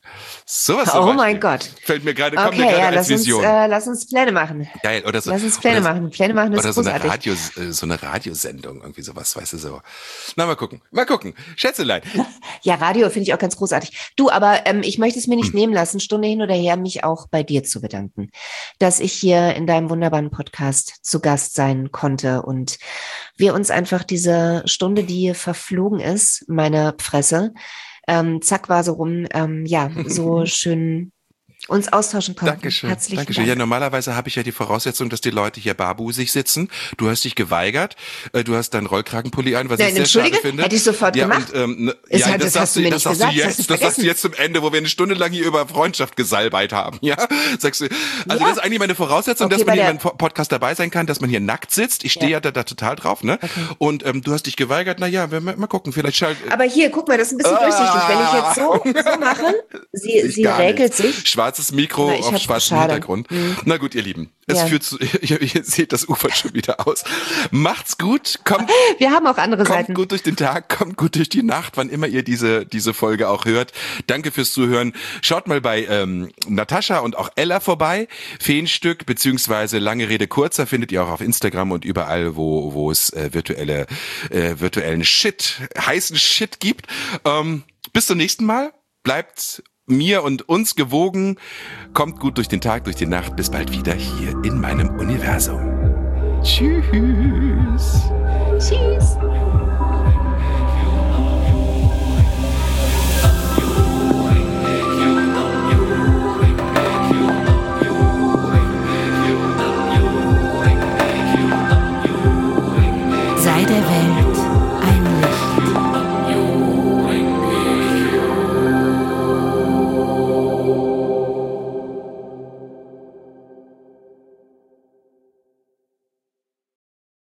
Sowas oh mein Gott. Fällt mir gerade, kommt okay, mir gerade ja, als lass Vision. Uns, äh, lass uns Pläne machen. Geil, oder so. Lass uns Pläne oder, machen. Pläne machen ist oder so großartig. eine Radio, so eine Radiosendung, irgendwie sowas, weißt du so. Na, mal gucken, mal gucken. Schätzelein. Ja, Radio finde ich auch ganz großartig. Du, aber ähm, ich möchte es mir nicht hm. nehmen lassen, Stunde hin oder her, mich auch bei dir zu bedanken, dass ich hier in deinem wunderbaren Podcast zu Gast sein konnte und wir uns einfach diese Stunde, die verflogen ist, meine Fresse, ähm, zack war so rum, ähm, ja, so schön uns austauschen konnten. Dankeschön. Herzlichen Dankeschön. Dank. Ja, normalerweise habe ich ja die Voraussetzung, dass die Leute hier barbusig sitzen. Du hast dich geweigert. Du hast deinen Rollkragenpulli an, was Nein, ich sehr schade finde. Hätte ich sofort ja, gemacht. Und, ähm, ne, ist ja, halt, das, das sagst du, das sagst gesagt, du jetzt, das, das sagst du jetzt zum Ende, wo wir eine Stunde lang hier über Freundschaft gesalbeit haben. Ja, sagst du. Also ja. Das ist eigentlich meine Voraussetzung, okay, dass man hier in meinem Podcast dabei sein kann, dass man hier nackt sitzt. Ich stehe ja, ja da, da total drauf, ne? Okay. Und ähm, du hast dich geweigert. Na ja, wir mal, mal gucken. Vielleicht schalt. Aber hier, guck mal, das ist ein bisschen ah. durchsichtig. Wenn ich jetzt so, so mache, sie, sie räkelt sich. Schwarzes Mikro auf schwarzem Hintergrund. Mhm. Na gut, ihr Lieben, es ja. führt zu, ihr, ihr seht, das ufert schon wieder aus. Macht's gut, kommt, wir haben auch andere kommt Seiten. gut durch den Tag, kommt gut durch die Nacht, wann immer ihr diese diese Folge auch hört. Danke fürs Zuhören. Schaut mal bei ähm, Natascha und auch Ella vorbei. Feenstück beziehungsweise lange Rede kurzer findet ihr auch auf Instagram und überall, wo wo es äh, virtuelle äh, virtuellen Shit, heißen Shit gibt. Ähm, bis zum nächsten Mal. Bleibt mir und uns gewogen. Kommt gut durch den Tag, durch die Nacht. Bis bald wieder hier in meinem Universum. Tschüss. Tschüss.